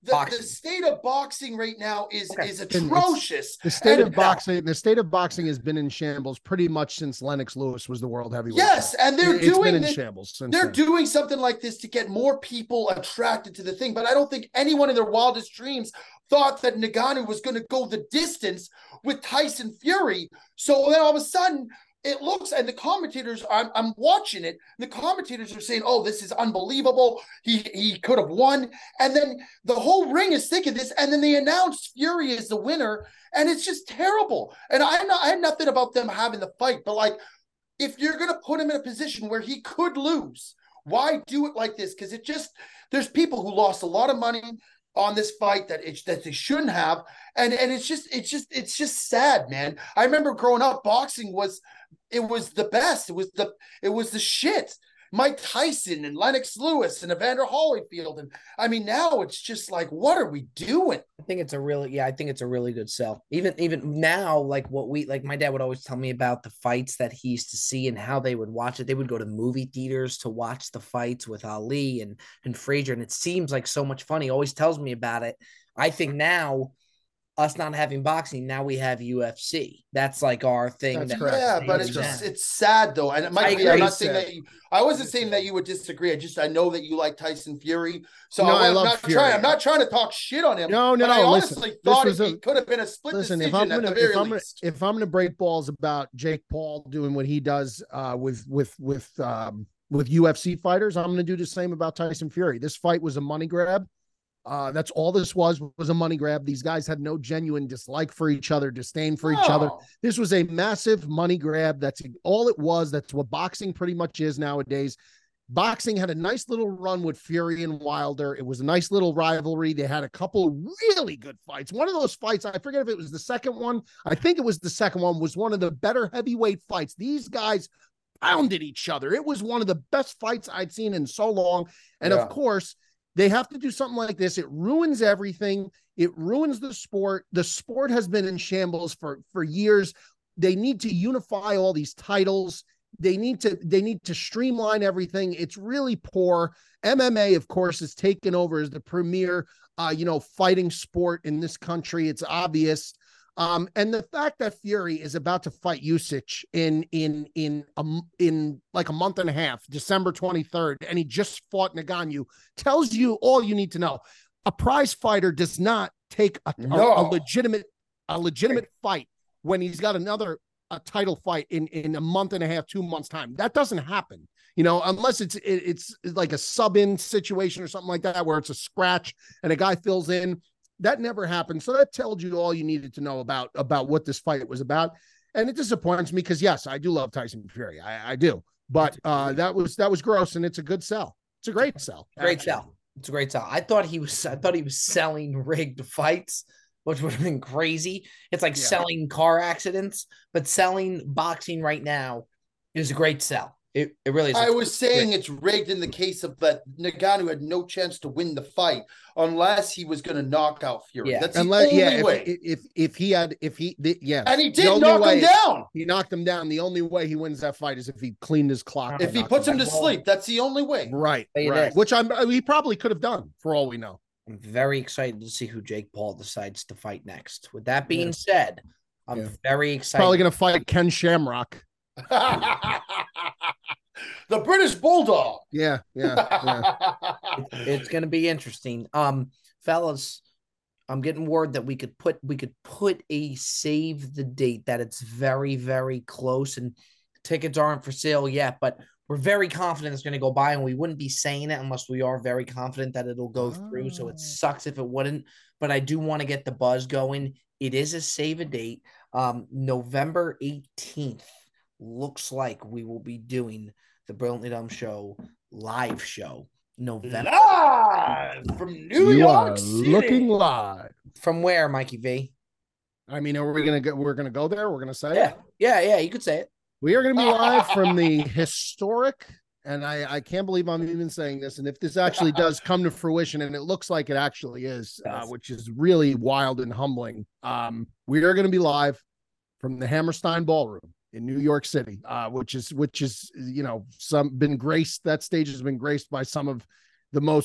the, the state of boxing right now is okay. is atrocious. The state and, of boxing, the state of boxing has been in shambles pretty much since Lennox Lewis was the world heavyweight. Yes, champion. And they're it's doing been in this, shambles. Since they're then. doing something like this to get more people attracted to the thing. But I don't think anyone in their wildest dreams thought that Ngannou was going to go the distance with Tyson Fury. So then all of a sudden, it looks, and the commentators, I'm, I'm watching it, the commentators are saying, oh, this is unbelievable. He he could have won. And then the whole ring is thinking this, and then they announced Fury as the winner, and it's just terrible. And I'm not, I have nothing about them having the fight, but like, if you're going to put him in a position where he could lose, why do it like this? Because it just, there's people who lost a lot of money on this fight that it, that they shouldn't have. And, and it's just, it's just, it's just sad, man. I remember growing up, boxing was, it was the best. It was the, it was the shit. Mike Tyson and Lennox Lewis and Evander Holyfield. And I mean, now it's just like, what are we doing? I think it's a really, yeah, I think it's a really good sell. Even, even now, like what we, like my dad would always tell me about the fights that he used to see and how they would watch it. They would go to movie theaters to watch the fights with Ali and, and Frazier. And it seems like so much fun. He always tells me about it. I think now, us not having boxing, now we have U F C. That's like our thing. That's that correct. Yeah, but it's just, it's sad though. And it might be, I'm not saying that you, I wasn't saying that you would disagree. I just, I know that you like Tyson Fury. So no, I I'm love not Fury. trying, I'm not trying to talk shit on him. No, no, but no. I honestly listen, thought it, a, it could have been a split listen, decision if I'm gonna, at the very if I'm least. Gonna, if I'm going to break balls about Jake Paul doing what he does uh, with, with, with, um, with U F C fighters, I'm going to do the same about Tyson Fury. This fight was a money grab. Uh, that's all this was, was a money grab. These guys had no genuine dislike for each other, disdain for each other. This was a massive money grab. That's all it was. That's what boxing pretty much is nowadays. Boxing had a nice little run with Fury and Wilder. It was a nice little rivalry. They had a couple really good fights. One of those fights, I forget if it was the second one. I think it was the second one, was one of the better heavyweight fights. These guys pounded each other. It was one of the best fights I'd seen in so long. And yeah. of course, they have to do something like this. It ruins everything. It ruins the sport. The sport has been in shambles for, for years. They need to unify all these titles. They need to, they need to streamline everything. It's really poor. M M A, of course, is taken over as the premier, uh, you know, fighting sport in this country. It's obvious. Um, and the fact that Fury is about to fight Usyk in in in a, in like a month and a half, December twenty-third, and he just fought Ngannou, tells you all you need to know. A prize fighter does not take a, no. a, a legitimate a legitimate fight when he's got another a title fight in in a month and a half, two months time. That doesn't happen, you know, unless it's it, it's like a sub-in situation or something like that, where it's a scratch and a guy fills in. That never happened. So that tells you all you needed to know about, about what this fight was about. And it disappoints me because, yes, I do love Tyson Fury. I, I do. But uh, that was that was gross, and it's a good sell. It's a great sell. Great actually. sell. It's a great sell. I thought he was I thought he was selling rigged fights, which would have been crazy. It's like yeah. selling car accidents, but selling boxing right now is a great sell. It, it really is. I was saying it's rigged in the case of that Ngannou had no chance to win the fight unless he was going to knock out Fury. Yeah. That's the unless, only yeah, way. If, if if he had, if he, the, yeah, and he did knock him down. He knocked him down. The only way he wins that fight is if he cleaned his clock. If he puts him, him to sleep, that's the only way. Right, right. Which I'm, he probably could have done for all we know. I'm very excited to see who Jake Paul decides to fight next. With that being yeah. said, I'm yeah. very excited. Probably going to fight Ken Shamrock. The British Bulldog. Yeah, yeah, yeah. it, it's going to be interesting. Um, fellas, I'm getting word that we could put we could put a save the date that it's very, very close and tickets aren't for sale yet, but we're very confident it's going to go by, and we wouldn't be saying it unless we are very confident that it'll go oh. through. So it sucks if it wouldn't, but I do want to get the buzz going. It is a save a date. Um, November eighteenth looks like we will be doing the Brilliantly Dumb Show live show. November live from New you York are City. Looking live from where, Mikey V? I mean, are we gonna go? We're gonna go there. We're gonna say yeah, it. yeah, yeah. You could say it. We are gonna be live from the historic, and I I can't believe I'm even saying this. And if this actually does come to fruition, and it looks like it actually is, uh, which is really wild and humbling. Um, we are gonna be live from the Hammerstein Ballroom in New York City, uh, which is, which is, you know, some been graced, that stage has been graced by some of the most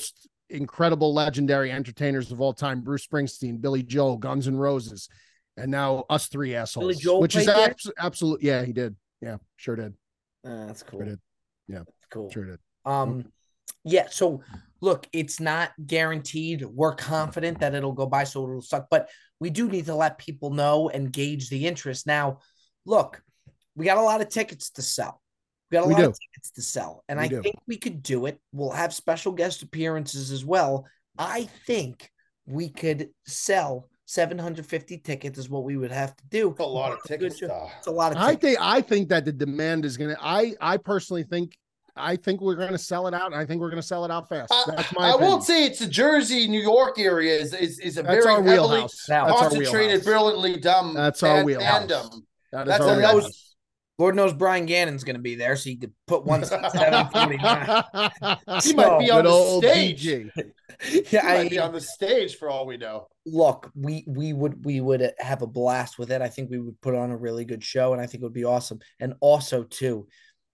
incredible, legendary entertainers of all time: Bruce Springsteen, Billy Joel, Guns N' Roses, and now us three assholes. Billy Joel which is played there? abs- absolute. Yeah, he did. Yeah, sure did. Uh, that's cool. Sure did. Yeah, That's cool. sure did. Um, yeah. So look, it's not guaranteed. We're confident that it'll go by, so it'll suck. But we do need to let people know and gauge the interest. Now, look, we got a lot of tickets to sell. We got a We lot do. of tickets to sell, and We I do. think we could do it. We'll have special guest appearances as well. I think we could sell seven hundred fifty tickets is what we would have to do. A lot of Good tickets. job. though. It's a lot of I tickets. think I think that the demand is gonna. I I personally think I think we're gonna sell it out, and I think we're gonna sell it out fast. That's my. I, I opinion. won't say it's the Jersey, New York area is is, is a That's very our heavily wheelhouse. That's our concentrated, wheelhouse. brilliantly dumb. That's our fan- wheelhouse. fandom. That is That's our a- wheelhouse. that's- Lord knows Brian Gannon's going to be there, so you could put one seven forty-nine. He might be on Good the old stage. P G. He Yeah, I might be on the stage for all we know. look, we we would we would have a blast with it. I think we would put on a really good show, and I think it would be awesome. And also, too,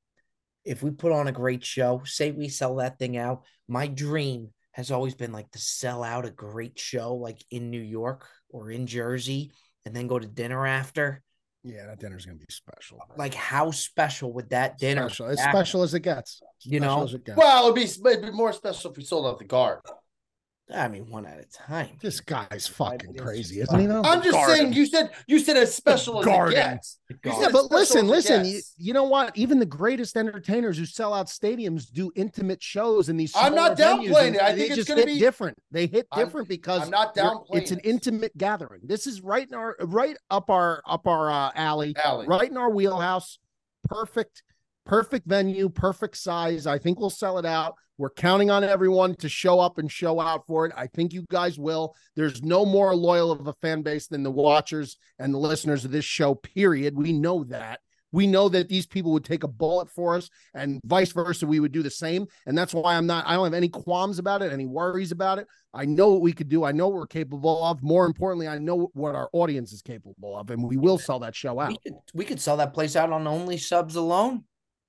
if we put on a great show, say we sell that thing out, my dream has always been like to sell out a great show, like in New York or in Jersey, and then go to dinner after. Yeah, that dinner's gonna be special. Like, how special would that dinner? Special. As be? special as it gets. You Special know? as it gets. Well, it'd be, it'd be more special if we sold out the guard. I mean, one at a time. This guy's fucking It's crazy, just isn't he? Though? I'm just Garden. saying. You said you said as special as Garden. it gets. You Yeah, said Yeah, as but special listen, as it listen. You, gets. you know what? Even the greatest entertainers who sell out stadiums do intimate shows in these. I'm not smaller venues, downplaying and it. I they think it's just gonna hit be- different. They hit I'm- different because I'm not they're- downplaying It's an it. intimate gathering. This is right in our right up our up our uh, alley, Alley. right in our wheelhouse. Perfect, perfect venue, perfect size. I think we'll sell it out. We're counting on everyone to show up and show out for it. I think you guys will. There's no more loyal of a fan base than the watchers and the listeners of this show, period. We know that. We know that these people would take a bullet for us, and vice versa. We would do the same. And that's why I'm not, I don't have any qualms about it, any worries about it. I know what we could do. I know what we're capable of. More importantly, I know what our audience is capable of, and we will sell that show out. We could we could sell that place out on only subs alone.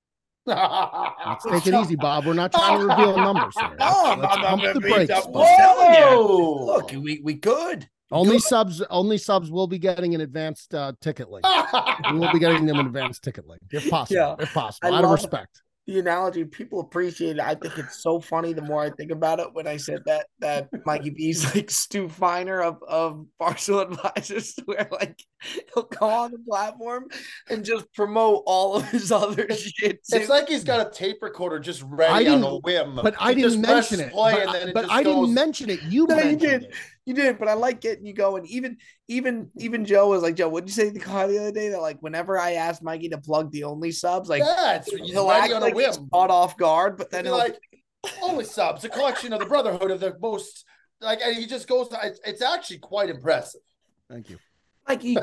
Let's take it easy, Bob. We're not trying to reveal numbers here. No, I'm Let's not- pump I'm the not- brakes, I'm Bob. telling you. Whoa! Look, we, we could. Only Good. subs, only subs will be getting an advanced uh, ticket link. We will be getting them an advanced ticket link if possible. Yeah. If possible, I out of love- respect. The analogy, people appreciate it. I think it's so funny the more I think about it when I said that that Mikey B's like Stu Feiner of, of Barstool Advisors, where like he'll go on the platform and just promote all of his other shit. It's like he's got a tape recorder just ready I on didn't- a whim. But I He didn't just mention presses it. play But, and then it but just I goes- didn't mention it. You No, you mentioned did. it. You did, but I like getting you going. Even, even, even Joe was like, Joe, what did you say to the car the other day? That like whenever I asked Mikey to plug the only subs, like yeah, it's he's he'll ready act on a like he's whim. caught off guard, but then He'll he'll be like only subs, a collection of the Brotherhood of the most like, and he just goes. It's, it's actually quite impressive. Thank you. Mikey.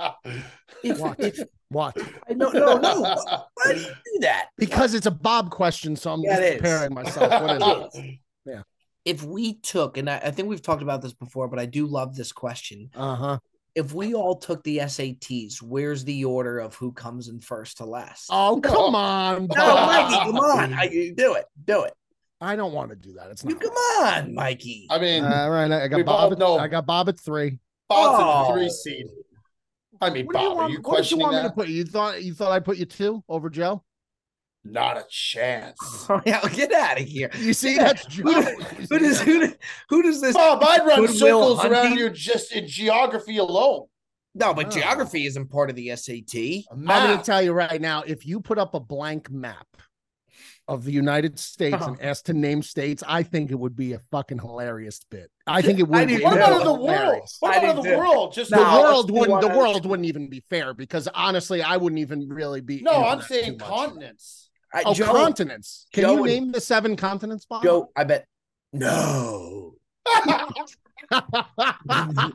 If, What? if, What? I no, no, no. Why do you do that? Because it's a Bob question, so I'm Yeah, just it is. preparing myself. What is it? If we took, and I, I think we've talked about this before, but I do love this question. Uh huh. If we all took the S A Ts, where's the order of who comes in first to last? Oh, come on. no, Bob. Mikey, come on. I, do it. Do it. I don't want to do that. It's You not. come on, Mikey. I mean, All right, I We got both Bob. At, know. I got Bob at three. Bob's in Oh. the three seed. I mean, What do you Bob, want? are you what did you questioning want me that? to put you? You thought you thought I'd put you two over Joe? Not a chance. Oh, yeah, get out of here. You see, Yeah. that's Joe. Who, does, who does who, does- who does this? Bob, I'd run Goodwill circles around Hunting? you just in geography alone. No, but Oh. geography isn't part of the S A T. A I'm going map. to tell you right now, if you put up a blank map of the United States Oh. and asked to name states, I think it would be a fucking hilarious bit. I think it would. I be do What too. about in the hilarious. world? What I about in do the too. world? Just The No, the world let's do wouldn't. The one. world wouldn't even be fair because honestly, I wouldn't even really be. No, into I'm that saying too much. continents. I, Oh, Joe, continents. Can Joe you and- name the seven continents, Bob? Joe, I bet. No.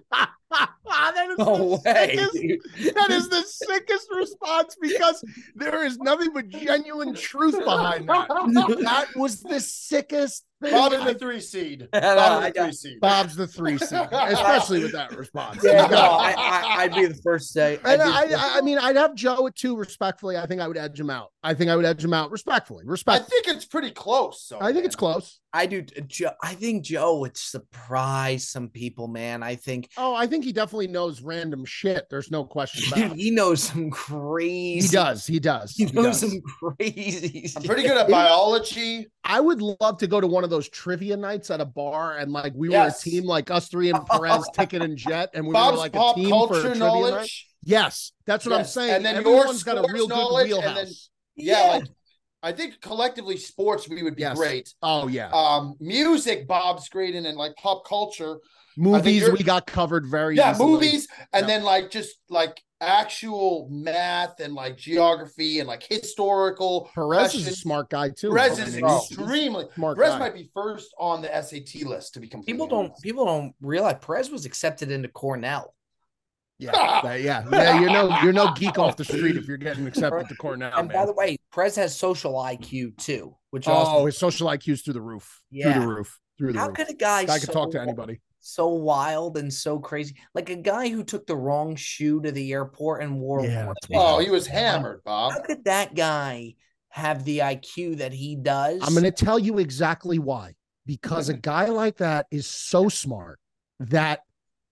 that is No the way. sickest, that is the sickest response because there is nothing but genuine truth behind that. That was the sickest thing. Bob's in the the- three seed. No, Bob's I the got- three seed. Bob's the three seed, especially with that response. Yeah, You no, got- I, I, I'd be the first to say. I'd And be the I, first- I, I mean, I'd have Joe at two respectfully. I think I would edge him out. I think I would edge him out respectfully. I Respect. think it's pretty close. So I think man. it's close. I do. Joe, I think Joe would surprise some people, man. I think Oh, I think he definitely knows random shit. There's no question about it. he knows some crazy. He does. He does. He He knows does. some crazy. I'm pretty good at biology. I would love to go to one of those trivia nights at a bar and like we Yes. were a team like us three and Perez, Ticket and Jet, and we Bob's were like a pop team for a culture trivia night. knowledge. Yes, that's what I'm Yes. saying. And then everyone's your got a real sports good knowledge, and wheelhouse. then- Yeah, like I think collectively sports we would be Yes. great. Oh yeah, Um, music, Bob's great in, and like pop culture. movies you're- we got covered very Yeah, easily. movies, and Yep. then like just like actual math and like geography and like historical. Perez is a questions. smart guy too. Perez I is mean, he's- he's extremely. a smart Perez guy. might be first on the S A T list to be completely People don't. honest. People don't realize Perez was accepted into Cornell. Yeah, that- yeah, yeah. You're no, you're no geek off the street if you're getting accepted to Cornell. and man. by the way, Perez has social I Q too, which oh, also his social I Q's through the roof. Yeah. Through the roof. Through the how roof. could a guy Guy so, could talk to anybody. so wild and so crazy, like a guy who took the wrong shoe to the airport in World Yeah, War that's Two. Oh, he was hammered, Bob. How could that guy have the I Q that he does? I'm going to tell you exactly why. Because a guy like that is so smart that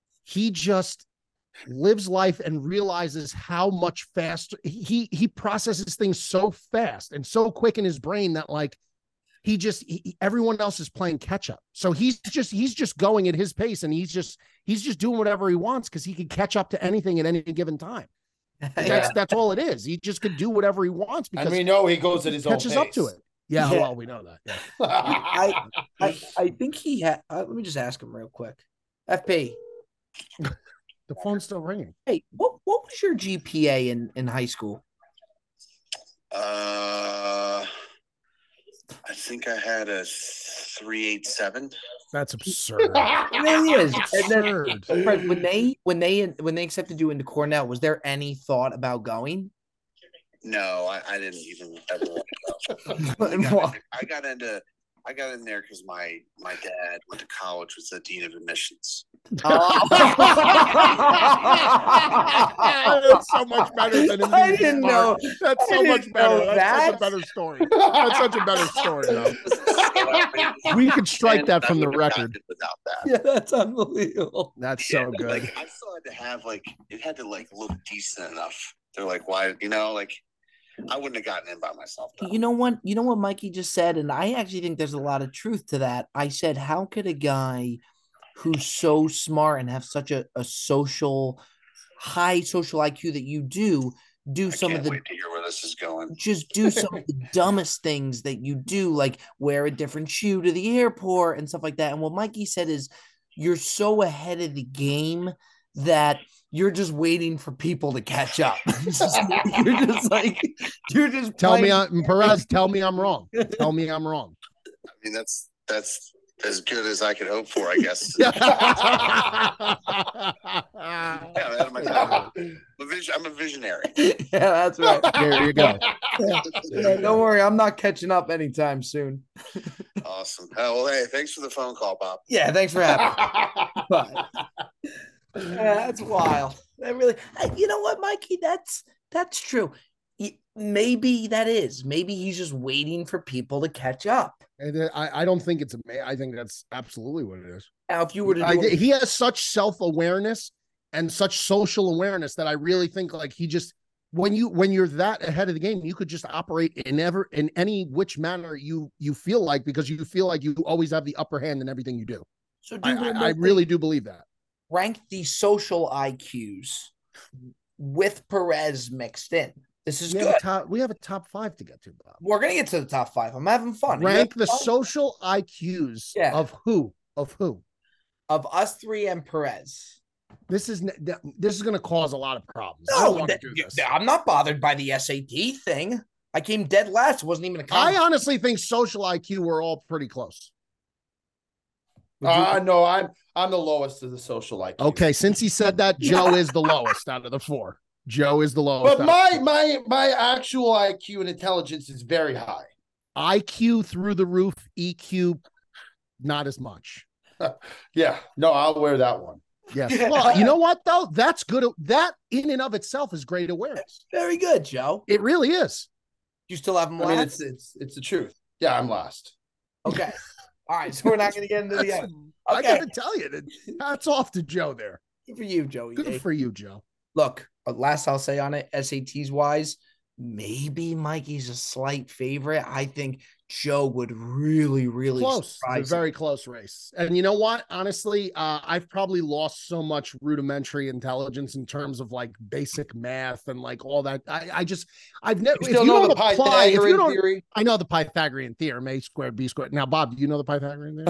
he just lives life and realizes how much faster he he processes things so fast and so quick in his brain that like he just he, everyone else is playing catch up. So he's just he's just going at his pace and he's just he's just doing whatever he wants because he can catch up to anything at any given time. That's Yeah. that's all it is. He just could do whatever he wants because And we know he goes at his he catches own up to pace. it. Yeah, Yeah. well, we know that. Yeah. I, I I think he had. Uh, let me just ask him real quick. F P, The phone's still ringing. hey, what what was your G P A in in high school? Uh, I think I had a three eight seven. That's absurd. It really is. And then, Absurd. Fred, when they when they when they accepted you into Cornell, was there any thought about going? No, I, I didn't even ever want to go. I And got, why? I got into I got in there because my my dad went to college with the dean of admissions. Oh. That's so much better than him I being didn't smart. know. That's I so much didn't better. know That's such a that. better story. That's such a better story. Though. We could strike And that I from the wouldn't have record. gotten it without that. Yeah, that's unbelievable. That's so good. Like I still had to have like it had to like look decent enough. They're like, why you know, like I wouldn't have gotten in by myself. Though. You know what? You know what Mikey just said, and I actually think there's a lot of truth to that. I said, how could a guy who's so smart and have such a, a social, high social I Q that you do, do I some can't of the wait to hear where this is going. just do some of the dumbest things that you do, like wear a different shoe to the airport and stuff like that. And what Mikey said is, you're so ahead of the game that you're just waiting for people to catch up. It's just- you're just like, you're just Tell me, playing- I'm, Perez. Tell me I'm wrong. Tell me I'm wrong. I mean, that's that's as good as I could hope for, I guess. Yeah. Yeah, I'm ahead of my time. I'm a, vision, I'm a visionary. yeah, that's right. There you go. Yeah, don't worry, I'm not catching up anytime soon. Awesome. Oh, well, hey, thanks for the phone call, Bob. Yeah, thanks for having me. But, yeah, that's wild. That really, hey, you know what, Mikey? That's that's true. Y- Maybe that is. Maybe he's just waiting for people to catch up. And I, I don't think it's a. I think that's absolutely what it is. Now, if you were to I, do, he has such self-awareness and such social awareness that I really think like he just when you when you're that ahead of the game, you could just operate in ever in any which manner you you feel like because you feel like you always have the upper hand in everything you do. so do I, you I, I remotely really do believe that. rank the social I Qs with Perez mixed in. This is We have good. a top we have a top five to get to, Bob. We're gonna get to the top five. I'm having fun. Are you Rank having the fun? social I Qs Yeah. of who of who. of us three and Perez. This is n- this is going to cause a lot of problems. I don't No, want to that- do this. I'm not bothered by the S A T thing. I came dead last. It wasn't even a I comment. honestly think social I Q we're all pretty close. Would you- Uh no, I'm I'm the lowest of the social I Q. Okay, since he said that, Joe is the lowest out of the four. Joe is the lowest. But out my of my my actual I Q and intelligence is very high. I Q through the roof, E Q not as much. Yeah, no, I'll wear that one. Yes. Well, you know what though? That's good. That in and of itself is great awareness. Very good, Joe. It really is. You still have them I mean, last? it's it's it's the truth. Yeah, I'm last. Okay. All right. So we're not going to get into the end. I Okay. gotta tell you, that hats off to Joe there. Good for you, Joey. Good Hey, for you, Joe. look, uh, last I'll say on it, S A Ts wise, maybe Mikey's a slight favorite. I think Joe would really, really Close. It's a surprise very close race. And you know what? Honestly, uh, I've probably lost so much rudimentary intelligence in terms of like basic math and like all that. I, I just, I've never. You still know the Pythagorean theory? I know the Pythagorean theorem, a squared, b squared. Now, Bob, do you know the Pythagorean theorem?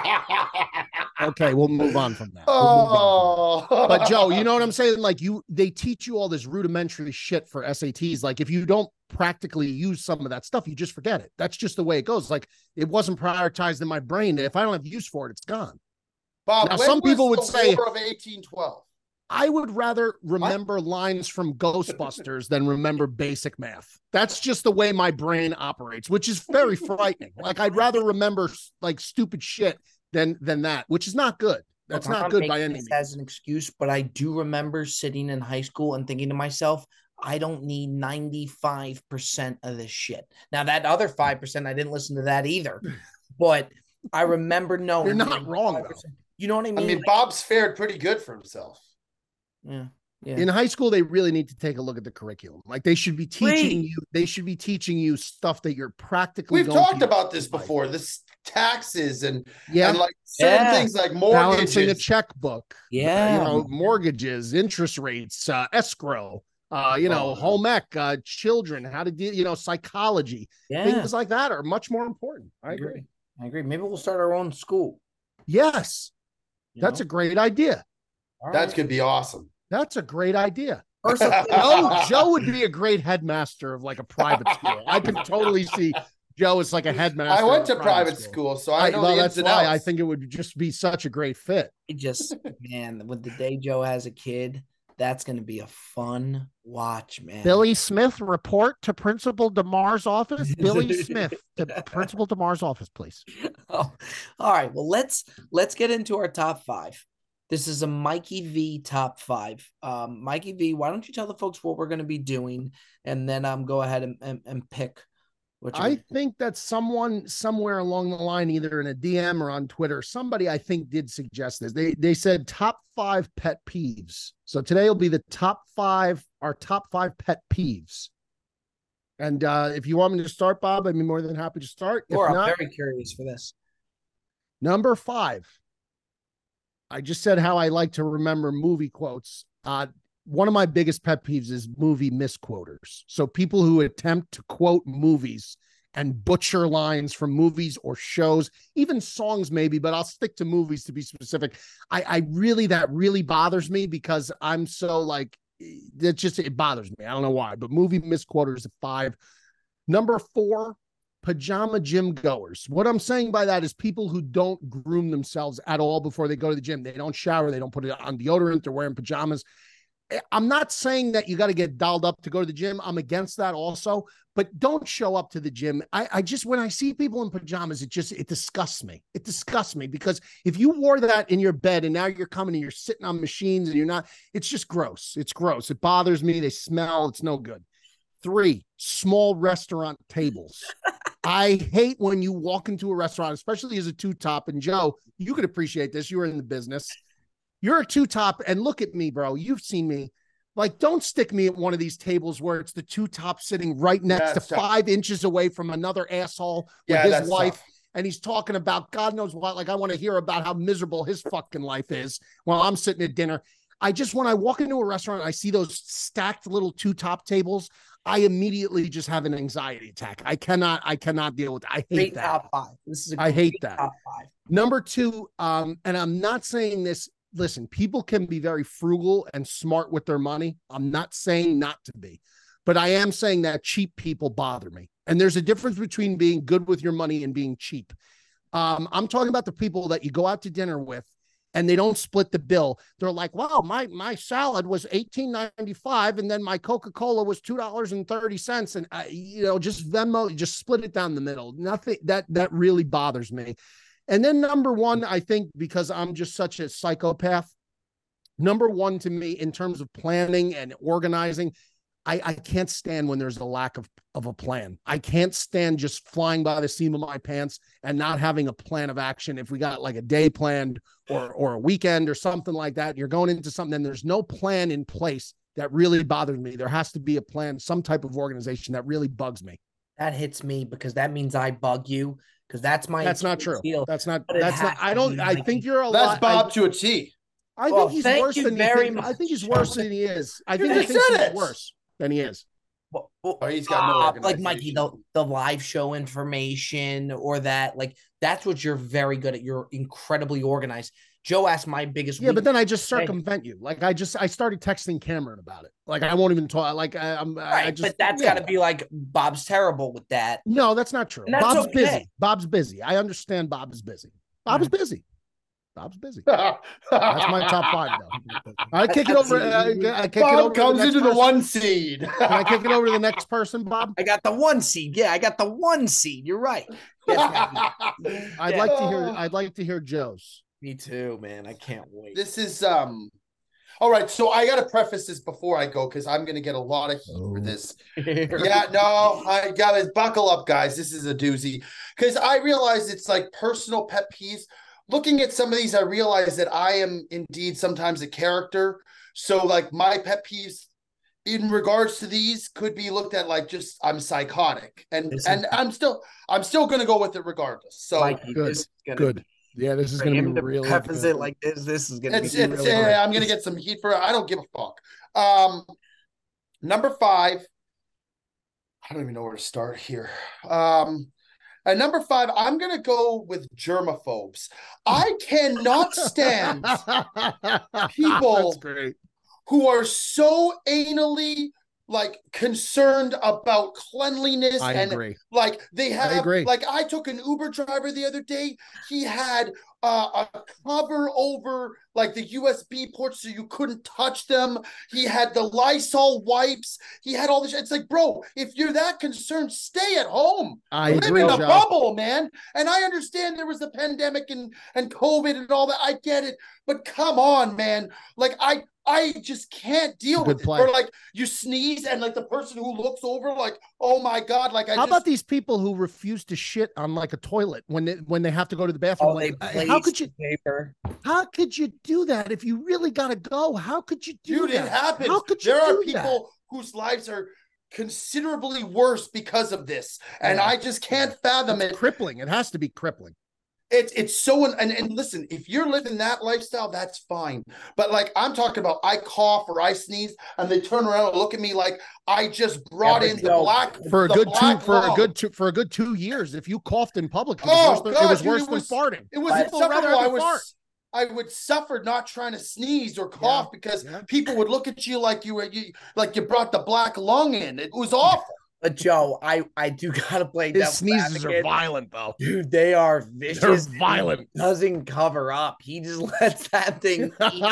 Okay, we'll move on from that. We'll move on from that. Oh, But Joe, you know what I'm saying? Like you, they teach you all this rudimentary shit for S A Ts. Like if you don't practically use some of that stuff, you just forget it. That's just the way it goes. Like it wasn't prioritized in my brain. If I don't have use for it, it's gone. Bob, Now, when some was people would the say- War of eighteen twelve. I would rather remember lines from Ghostbusters than remember basic math. That's just the way my brain operates, which is very frightening. Like I'd rather remember like stupid shit than than that, which is not good. That's Look, I'm not good making by any this means. as an excuse, but I do remember sitting in high school and thinking to myself, I don't need ninety-five percent of this shit. Now, that other five percent, I didn't listen to that either, but I remember knowing. You're not that wrong, five percent You know what I I mean? mean, Bob's fared pretty good for himself. yeah. Yeah. In high school, they really need to take a look at the curriculum. Like they should be teaching Please. you, they should be teaching you stuff that you're practically We've going talked to about this use in life. before. This taxes and Yeah. and like certain Yeah. things like Balancing a mortgages. checkbook. uh, Yeah. you know, mortgages, interest rates, uh, escrow, uh, you know, Oh. home ec, uh, children, how to deal, you know, psychology, Yeah. things like that are much more important. I agree. I agree. Maybe we'll start our own school. Yes, you that's know? a great idea. All That right. could be awesome. That's a great idea. Personal- Joe, Joe would be a great headmaster of like a private school. I could totally see Joe as like a headmaster. I went of to a private school, so I I, know well, the that's ins why and I outs. think it would just be such a great fit. It just, man, with the day Joe has a kid, that's going to be a fun watch, man. Billy Smith, report to Principal DeMar's office. Billy Smith to Principal DeMar's office, please. Oh, all right. Well, let's let's get into our top five. This is a Mikey V top five. Um, Mikey V, why don't you tell the folks what we're going to be doing, and then um, go ahead and, and, and pick. What you're I gonna- think that someone somewhere along the line, either in a D M or on Twitter, somebody I think did suggest this. They they said top five pet peeves. So today will be the top five, our top five pet peeves. And uh, if you want me to start, Bob, I'd be more than happy to start. If Sure, I'm not, very curious for this. number five. I just said how I like to remember movie quotes. Uh, one of my biggest pet peeves is movie misquoters. So people who attempt to quote movies and butcher lines from movies or shows, even songs maybe, but I'll stick to movies to be specific. I, I really, that really bothers me because I'm so like, it just, it bothers me. I don't know why, but movie misquoters at five. Number four, pajama gym goers. What I'm saying by that is people who don't groom themselves at all before they go to the gym. They don't shower. They don't put it on deodorant. They're wearing pajamas. I'm not saying that you got to get dolled up to go to the gym. I'm against that also, but don't show up to the gym. I, I just, when I see people in pajamas, it just, it disgusts me. It disgusts me because if you wore that in your bed and now you're coming and you're sitting on machines and you're not, it's just gross. It's gross. It bothers me. They smell. It's no good. Three, small restaurant tables. I hate when you walk into a restaurant, especially as a two-top. And Joe, you could appreciate this. You were in the business. You're a two-top, and look at me, bro. You've seen me. Like, don't stick me at one of these tables where it's the two-top sitting right next Yeah, to it's tough. five inches away from another asshole with Yeah, his that's wife. tough. And he's talking about God knows what. Like, I want to hear about how miserable his fucking life is while I'm sitting at dinner. I just, when I walk into a restaurant, and I see those stacked little two-top tables, I immediately just have an anxiety attack. I cannot, I cannot deal with it. I hate Great that. top five. This is a I hate great that. top five. Number two, um, and I'm not saying this, listen, people can be very frugal and smart with their money. I'm not saying not to be, but I am saying that cheap people bother me. And there's a difference between being good with your money and being cheap. Um, I'm talking about the people that you go out to dinner with and they don't split the bill. They're like, wow, my my salad was eighteen ninety-five, and then my Coca-Cola was two dollars and thirty cents. And I, you know, just Venmo, just split it down the middle. Nothing that that really bothers me. And then number one, I think because I'm just such a psychopath, number one to me in terms of planning and organizing, I, I can't stand when there's a lack of, of a plan. I can't stand just flying by the seam of my pants and not having a plan of action. If we got like a day planned or, or a weekend or something like that, you're going into something and there's no plan in place, that really bothers me. There has to be a plan, some type of organization. That really bugs me. That hits me because that means I bug you, because that's my That's not true. deal. That's not, But it that's not, has I to don't, be I like- think you're a That's lot. Bob I, to a T. I Well, think he's thank worse you than he very think, I much. think he's worse than he is. I You think he just thinks said he's it. worse than he is. Well, well, Oh, he's got no uh, like Mikey, the, organization. the live show information or that, like that's what you're very good at. You're incredibly organized. Joe asked my biggest. Yeah, but weakness- then I just Hey. circumvent you. Like I just I started texting Cameron about it. Like I won't even talk. Like I, I'm. right, I just. but that's yeah. got to be like Bob's terrible with that. No, that's not true. And that's Bob's okay. busy. Bob's busy. I understand. Bob is busy. Bob is busy. Bob's busy. That's That's my top five, though. I kick it over. I, I kick it Bob over. to comes the next into the person. one seed. Can I kick it over to the next person, Bob? I got the one seed. Yeah, I got the one seed. You're right. Yes, Mikey. I'd Yeah. like to hear. I'd like to hear Joe's. Me too, man. I can't wait. This is um all right. So I gotta preface this before I go because I'm gonna get a lot of heat for Oh. this. Yeah, no, I gotta buckle up, guys. This is a doozy. Because I realize it's like personal pet peeves. Looking at some of these, I realize that I am indeed sometimes a character. So like my pet peeves in regards to these could be looked at like just I'm psychotic. And This is- and I'm still I'm still gonna go with it regardless. So Mikey, Good, this is gonna Good. be- Yeah, this is for going to him be to really. preface good. it like this. This is gonna It's be it's really uh, great. I'm gonna get some heat for it. I don't give a fuck. Um, number five. I don't even know where to start here. Um, at number five, I'm gonna go with germaphobes. I cannot stand people- That's great. who are so anally like concerned about cleanliness I and agree. like they have agree. like I took an Uber driver the other day. He had uh, a cover over like the U S B ports so you couldn't touch them. He had the Lysol wipes. He had all this. It's like, bro, if you're that concerned, stay at home. I Live agree, in a Joe. bubble, man. And I understand there was a pandemic and and COVID and all that. I get it, but come on, man. Like I. I just can't deal Good with it. play. Or like you sneeze and like the person who looks over, like, oh my god, like I How just about these people who refuse to shit on like a toilet when they when they have to go to the bathroom? Oh, Like, they uh, how could place you paper? how could you do that if you really gotta go? How could you do dude, that? it happens. How could you there are do people whose lives are considerably worse because of this, and Yeah. I just can't that? fathom It's it. crippling. It has to be crippling. It's it's so and and listen, if you're living that lifestyle, that's fine. But like I'm talking about, I cough or I sneeze, and they turn around and look at me like I just brought but in the Joe, black For a the good two black for a lung. good two for a good two years, if you coughed in public, it Oh, was worse than, God, it was dude, worse it than was- farting. It was People would rather insufferable. I have a was fart. I would suffer not trying to sneeze or cough because yeah. people would look at you like you were you like you brought the black lung in. It was awful. But Joe, I I do gotta play. His devil's sneezes are advocate. violent though. Dude, they are vicious. They're violent. He doesn't cover up. He just lets that thing.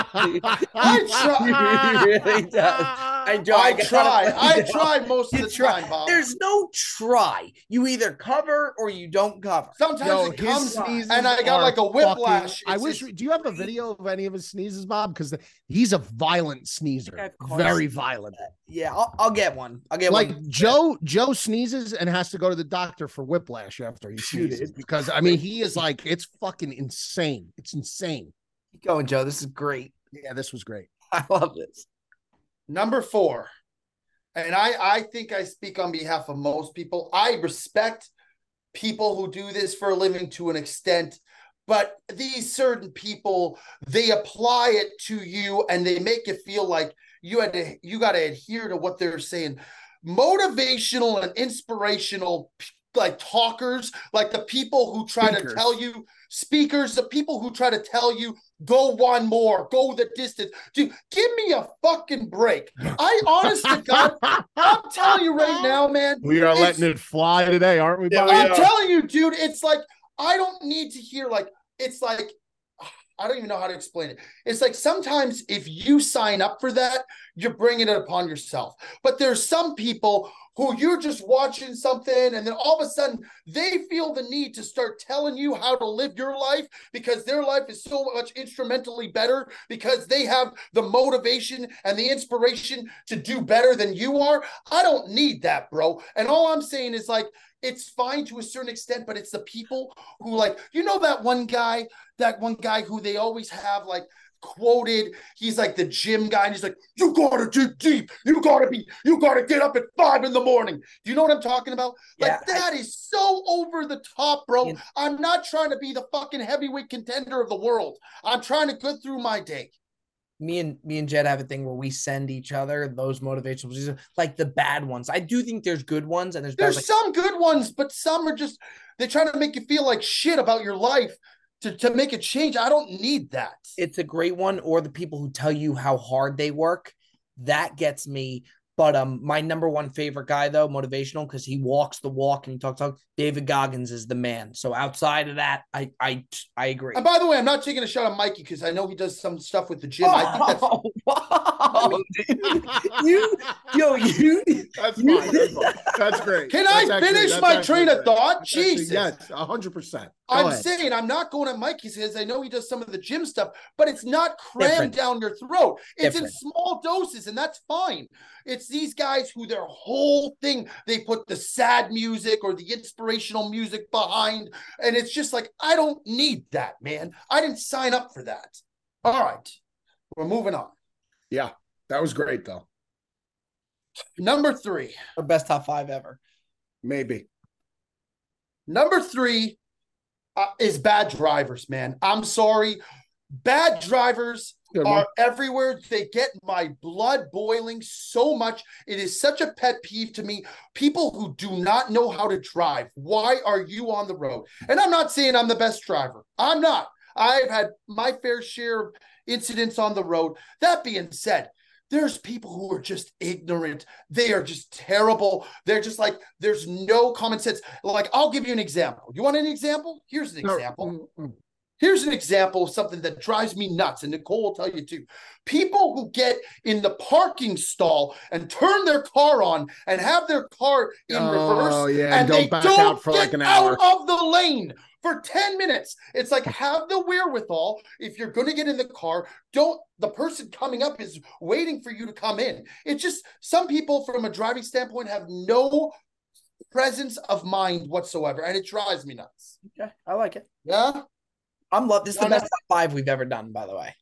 I try. He really does. I, Joe, I gotta try. let I you know. try most of You the try. time, Bob. There's no try. You either cover or you don't cover. Sometimes Yo, it his comes sneezes and I got are like a whiplash. fucking- I It's- wish. it's- Do you have a video of any of his sneezes, Bob? Because he's a violent sneezer, I've caught very some- violent. Yeah, I'll, I'll get one. I'll get Like one. Joe, Joe sneezes and has to go to the doctor for whiplash after he Dude, sneezes it's because I mean he is like it's fucking insane. It's insane. Keep going, Joe. This is great. Yeah, this was great. I love this. Number four, and I, I think I speak on behalf of most people. I respect people who do this for a living to an extent, but these certain people, they apply it to you and they make you feel like you had to, you got to adhere to what they're saying. Motivational and inspirational like talkers, like the people who try Speakers. to tell you, speakers, the people who try to tell you, go one more, go the distance. Dude, give me a fucking break. I honest to God, I'm telling you right now, man. We are it's- letting it fly today, aren't we? Yeah, Bob? we I'm are. telling you, dude, it's like I don't need to hear like, it's like, I don't even know how to explain it. It's like sometimes if you sign up for that, you're bringing it upon yourself. But there's some people who you're just watching something and then all of a sudden they feel the need to start telling you how to live your life because their life is so much instrumentally better because they have the motivation and the inspiration to do better than you are. I don't need that, bro. And all I'm saying is like, it's fine to a certain extent, but it's the people who like, you know, that one guy, that one guy who they always have like quoted, he's like the gym guy, and he's like, you gotta dig deep, you gotta be, you gotta get up at five in the morning. Do you know what I'm talking about? Yeah, like that I, is so over the top, bro. Yeah. I'm not trying to be the fucking heavyweight contender of the world. I'm trying to get through my day. Me and me and Jed have a thing where we send each other those motivational, like the bad ones. I do think there's good ones and there's There's bad, like, some good ones, but some are just, they're trying to make you feel like shit about your life to, to make a change. I don't need that. It's a great one, or the people who tell you how hard they work. That gets me. But um, my number one favorite guy, though, motivational, because he walks the walk and he talks talk. David Goggins is the man. So outside of that, I I I agree. And by the way, I'm not taking a shot at Mikey because I know he does some stuff with the gym. Oh, I think that's wow, dude. You, yo, you. That's you, fine. That's, fine. That's great. Can That's I actually- finish that's my actually train of great. thought? That's actually- Jesus. yes, a hundred percent. I'm ahead. saying I'm not going at Mikey's because I know he does some of the gym stuff, but it's not crammed Different. down your throat. It's Different. in small doses, and that's fine. It's these guys who their whole thing, they put the sad music or the inspirational music behind, and it's just like, I don't need that, man. I didn't sign up for that. All right, we're moving on. Yeah, that was great though. Number three. Our best top five ever. Maybe. Number three uh, is bad drivers, man. I'm sorry. Bad drivers Good one. are everywhere. They get my blood boiling so much. It is such a pet peeve to me. People who do not know how to drive. Why are you on the road? And I'm not saying I'm the best driver. I'm not. I've had my fair share of incidents on the road. That being said, there's people who are just ignorant. They are just terrible. They're just like, there's no common sense. Like, I'll give you an example. You want an example? Here's an example. Mm-mm. Here's an example of something that drives me nuts, and Nicole will tell you too. People who get in the parking stall and turn their car on and have their car in Oh, reverse, yeah, and and don't they back don't out for get like an hour. out of the lane for ten minutes. It's like, have the wherewithal. If you're going to get in the car, don't, the person coming up is waiting for you to come in. It's just, some people from a driving standpoint have no presence of mind whatsoever, and it drives me nuts. Okay, I like it. Yeah. I'm love. This is the No, no. best top five we've ever done, by the way.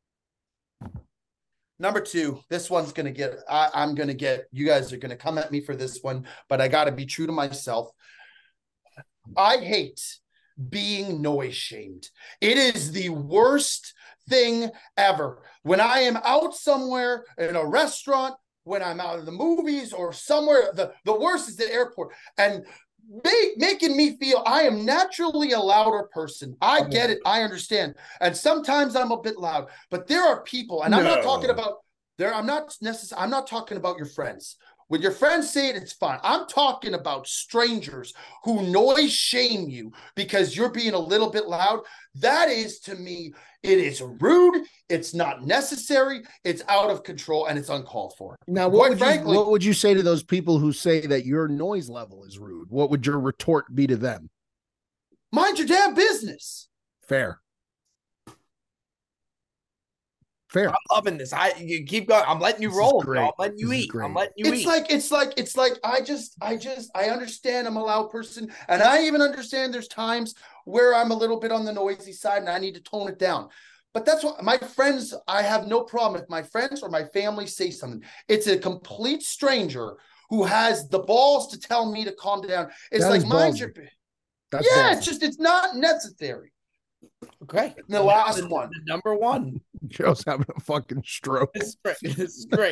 Number two, this one's going to get, I, I'm going to get, you guys are going to come at me for this one, but I got to be true to myself. I hate being noise shamed. It is the worst thing ever. When I am out somewhere in a restaurant, when I'm out in the movies or somewhere, the, the worst is the airport. And Make, making me feel I am naturally a louder person. I get it. I understand. And sometimes I'm a bit loud, but there are people, and I'm not No. talking about there. I'm not necessarily, I'm not talking about your friends. When your friends say it, it's fine. I'm talking about strangers who noise shame you because you're being a little bit loud. That is, to me, it is rude. It's not necessary. It's out of control, and it's uncalled for. Now, Quite what would, frankly- you, what would you say to those people who say that your noise level is rude? What would your retort be to them? Mind your damn business. Fair. Fair. I'm loving this. I you keep going. I'm letting you This is roll. great. bro. I'm letting you This is eat. great. I'm letting you It's eat. like, it's like, it's like, I just, I just, I understand I'm a loud person. And I even understand there's times where I'm a little bit on the noisy side and I need to tone it down. But that's what my friends, I have no problem if my friends or my family say something. It's a complete stranger who has the balls to tell me to calm down. It's That like, is mind ballsy. your, That's yeah, ballsy. it's just, it's not necessary. Okay. And the last The- one. the number one. Joe's having a fucking stroke. This is great. This is great.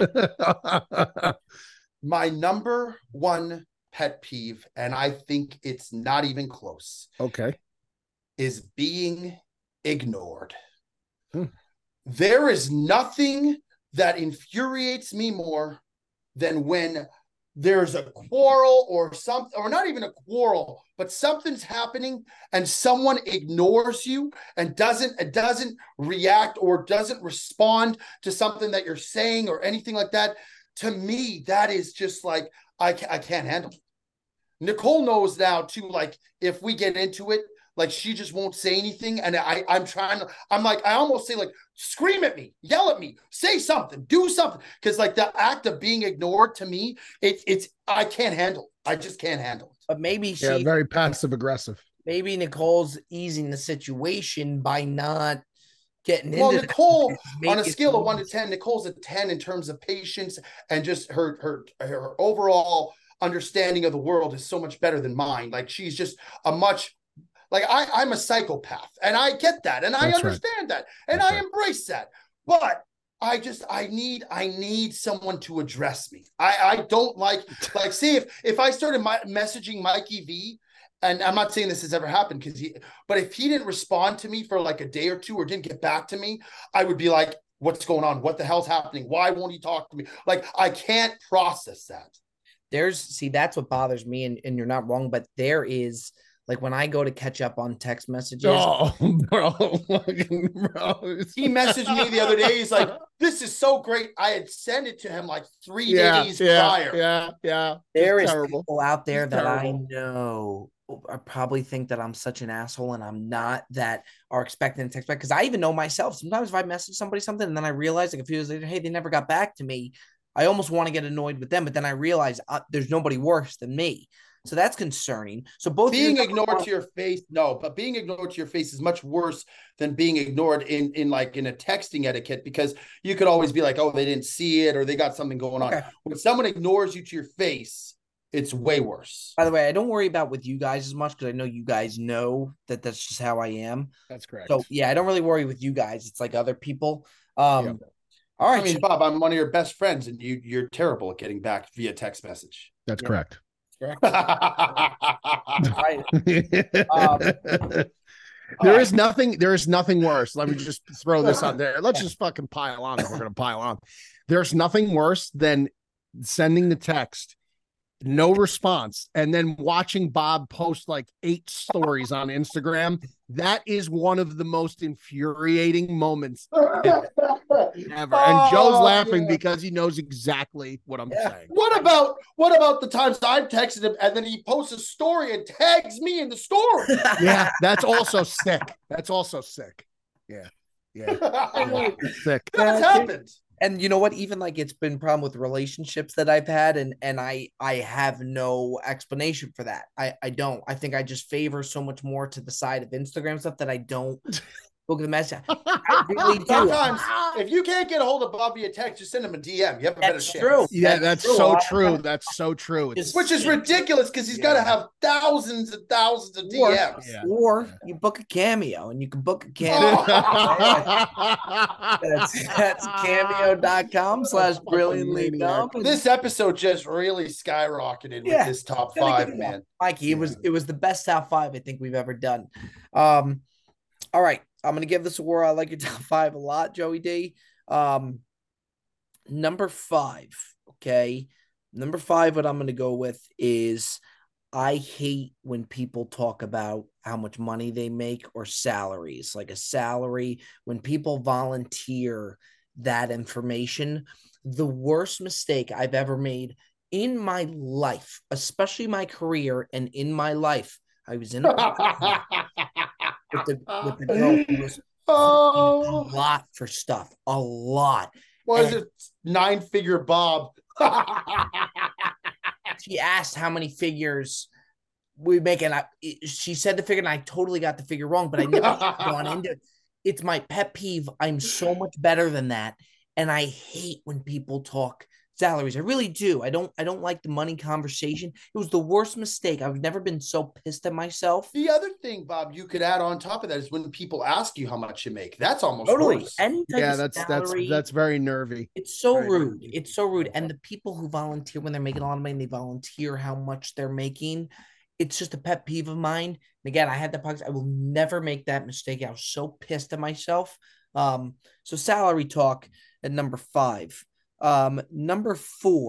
My number one pet peeve, and I think it's not even close, Okay. is being ignored. Hmm. There is nothing that infuriates me more than when there's a quarrel or something, or not even a quarrel, but something's happening and someone ignores you and doesn't doesn't react or doesn't respond to something that you're saying or anything like that, to me, that is just like, I, I can't handle it. Nicole knows now too, like if we get into it, like she just won't say anything. And I, I'm trying to, I'm like, I almost say like, scream at me, yell at me, say something, do something. Cause like the act of being ignored to me, it, it's, I can't handle it. I just can't handle it. But maybe she, yeah, very passive aggressive. Maybe Nicole's easing the situation by not getting well, into Nicole, on a scale of one to ten, Nicole's a ten in terms of patience and just her, her, her overall understanding of the world is so much better than mine. Like she's just a much, like I, I'm a psychopath and I get that. And I That's understand right. that. And That's I right. embrace that. But I just, I need, I need someone to address me. I, I don't like, like, see if, if I started my, messaging Mikey V, and I'm not saying this has ever happened because he, but if he didn't respond to me for like a day or two or didn't get back to me, I would be like, what's going on? What the hell's happening? Why won't he talk to me? Like, I can't process that. There's, see, that's what bothers me. And, and you're not wrong, but there is, like when I go to catch up on text messages. Oh, bro. bro. He messaged me the other day. He's like, this is so great. I had sent it to him like three yeah, days yeah, prior. Yeah, yeah. There it's is terrible. people out there it's that terrible. I know I probably think that I'm such an asshole and I'm not, that are expecting to text back. Because I even know myself. Sometimes if I message somebody something and then I realize like a few days later, hey, they never got back to me, I almost want to get annoyed with them. But then I realize uh, there's nobody worse than me. So that's concerning. So both being ignored to your face, no, but being ignored to your face is much worse than being ignored in, in like in a texting etiquette, because you could always be like, oh, they didn't see it or they got something going on. Okay. When someone ignores you to your face, it's way worse. By the way, I don't worry about with you guys as much because I know you guys know that that's just how I am. That's correct. So yeah, I don't really worry with you guys. It's like other people. Um, yeah. All right. I mean, Bob, I'm one of your best friends and you, you're terrible at getting back via text message. That's yeah. correct. Correct. right. um, there right. is nothing. There is nothing worse. Let me just throw this out there. Let's just fucking pile on if we're gonna pile on. There's nothing worse than sending the text, no response, and then watching Bob post like eight stories on Instagram. That is one of the most infuriating moments ever. And Joe's laughing yeah. because he knows exactly what I'm yeah. saying. What about what about the times I've texted him and then he posts a story and tags me in the story? Yeah, that's also sick. That's also sick. Yeah, yeah, yeah. sick. That's happened. And you know what? Even like it's been a problem with relationships that I've had, and and I I have no explanation for that. I I don't. I think I just favor so much more to the side of Instagram stuff that I don't look at the message. I really do. Sometimes if you can't get a hold of Bob via text, just send him a D M. You have a better that's chance. True. Yeah, that's, that's true. so true. That's so true. It's, Which is ridiculous because he's yeah. got to have thousands and thousands of D Ms. Or, yeah. or you book a Cameo and you can book a Cameo. that's, that's cameo.com slash brilliantly dumb. This episode just really skyrocketed yeah. with this top five, man. Mikey, it was it was the best top five I think we've ever done. Um, all right. I'm going to give this a whirl. I like your top five a lot, Joey D. Um, number five, okay? Number five, what I'm going to go with is I hate when people talk about how much money they make or salaries, like a salary. When people volunteer that information, the worst mistake I've ever made in my life, especially my career and in my life, I was in a with the with the girl who was oh. a lot for stuff, a lot. Was it nine figure Bob? She asked how many figures we make, and I, she said the figure, and I totally got the figure wrong, but I never gone into it. It's my pet peeve. I'm so much better than that, and I hate when people talk salaries. I really do. I don't I don't like the money conversation. It was the worst mistake. I've never been so pissed at myself. The other thing, Bob, you could add on top of that is when people ask you how much you make. That's almost totally. worse. Yeah, that's salary, that's that's very nervy. It's so very rude. Nervy. It's so rude. And the people who volunteer when they're making a lot of money, they volunteer how much they're making. It's just a pet peeve of mine. And again, I had the podcast. I will never make that mistake. I was so pissed at myself. Um, so salary talk at number five. Um, number four,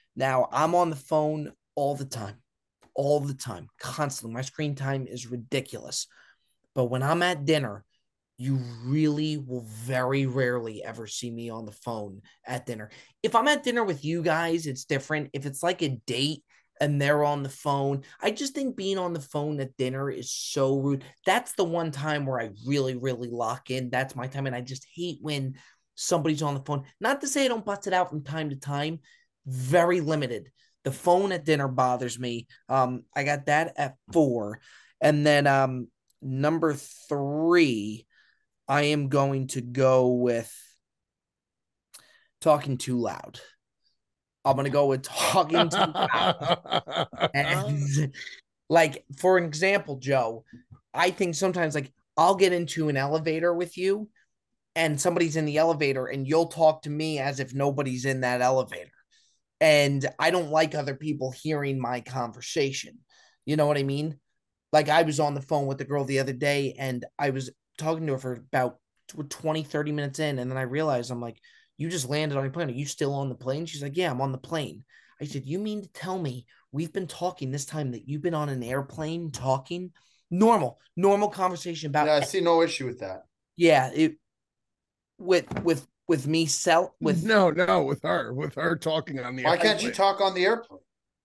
Now, I'm on the phone all the time, all the time, constantly. My screen time is ridiculous. But when I'm at dinner, you really will very rarely ever see me on the phone at dinner. If I'm at dinner with you guys, it's different. If it's like a date and they're on the phone, I just think being on the phone at dinner is so rude. That's the one time where I really, really lock in. That's my time. And I just hate when somebody's on the phone. Not to say I don't bust it out from time to time, very limited. The phone at dinner bothers me. Um, I got that at four. And then um, number three, I am going to go with talking too loud. I'm going to go with talking too loud. And like, for an example, Joe, I think sometimes like I'll get into an elevator with you and somebody's in the elevator and you'll talk to me as if nobody's in that elevator. And I don't like other people hearing my conversation. You know what I mean? Like I was on the phone with the girl the other day and I was talking to her for about twenty, thirty minutes in. And then I realized, I'm like, you just landed on your plane. Are you still on the plane? She's like, yeah, I'm on the plane. I said, you mean to tell me we've been talking this time that you've been on an airplane talking? Normal, normal conversation about. Yeah, I see no issue with that. Yeah. It, with, with, with me sell with. No, no, with her, with her talking on the Why airplane. can't you talk on the airplane?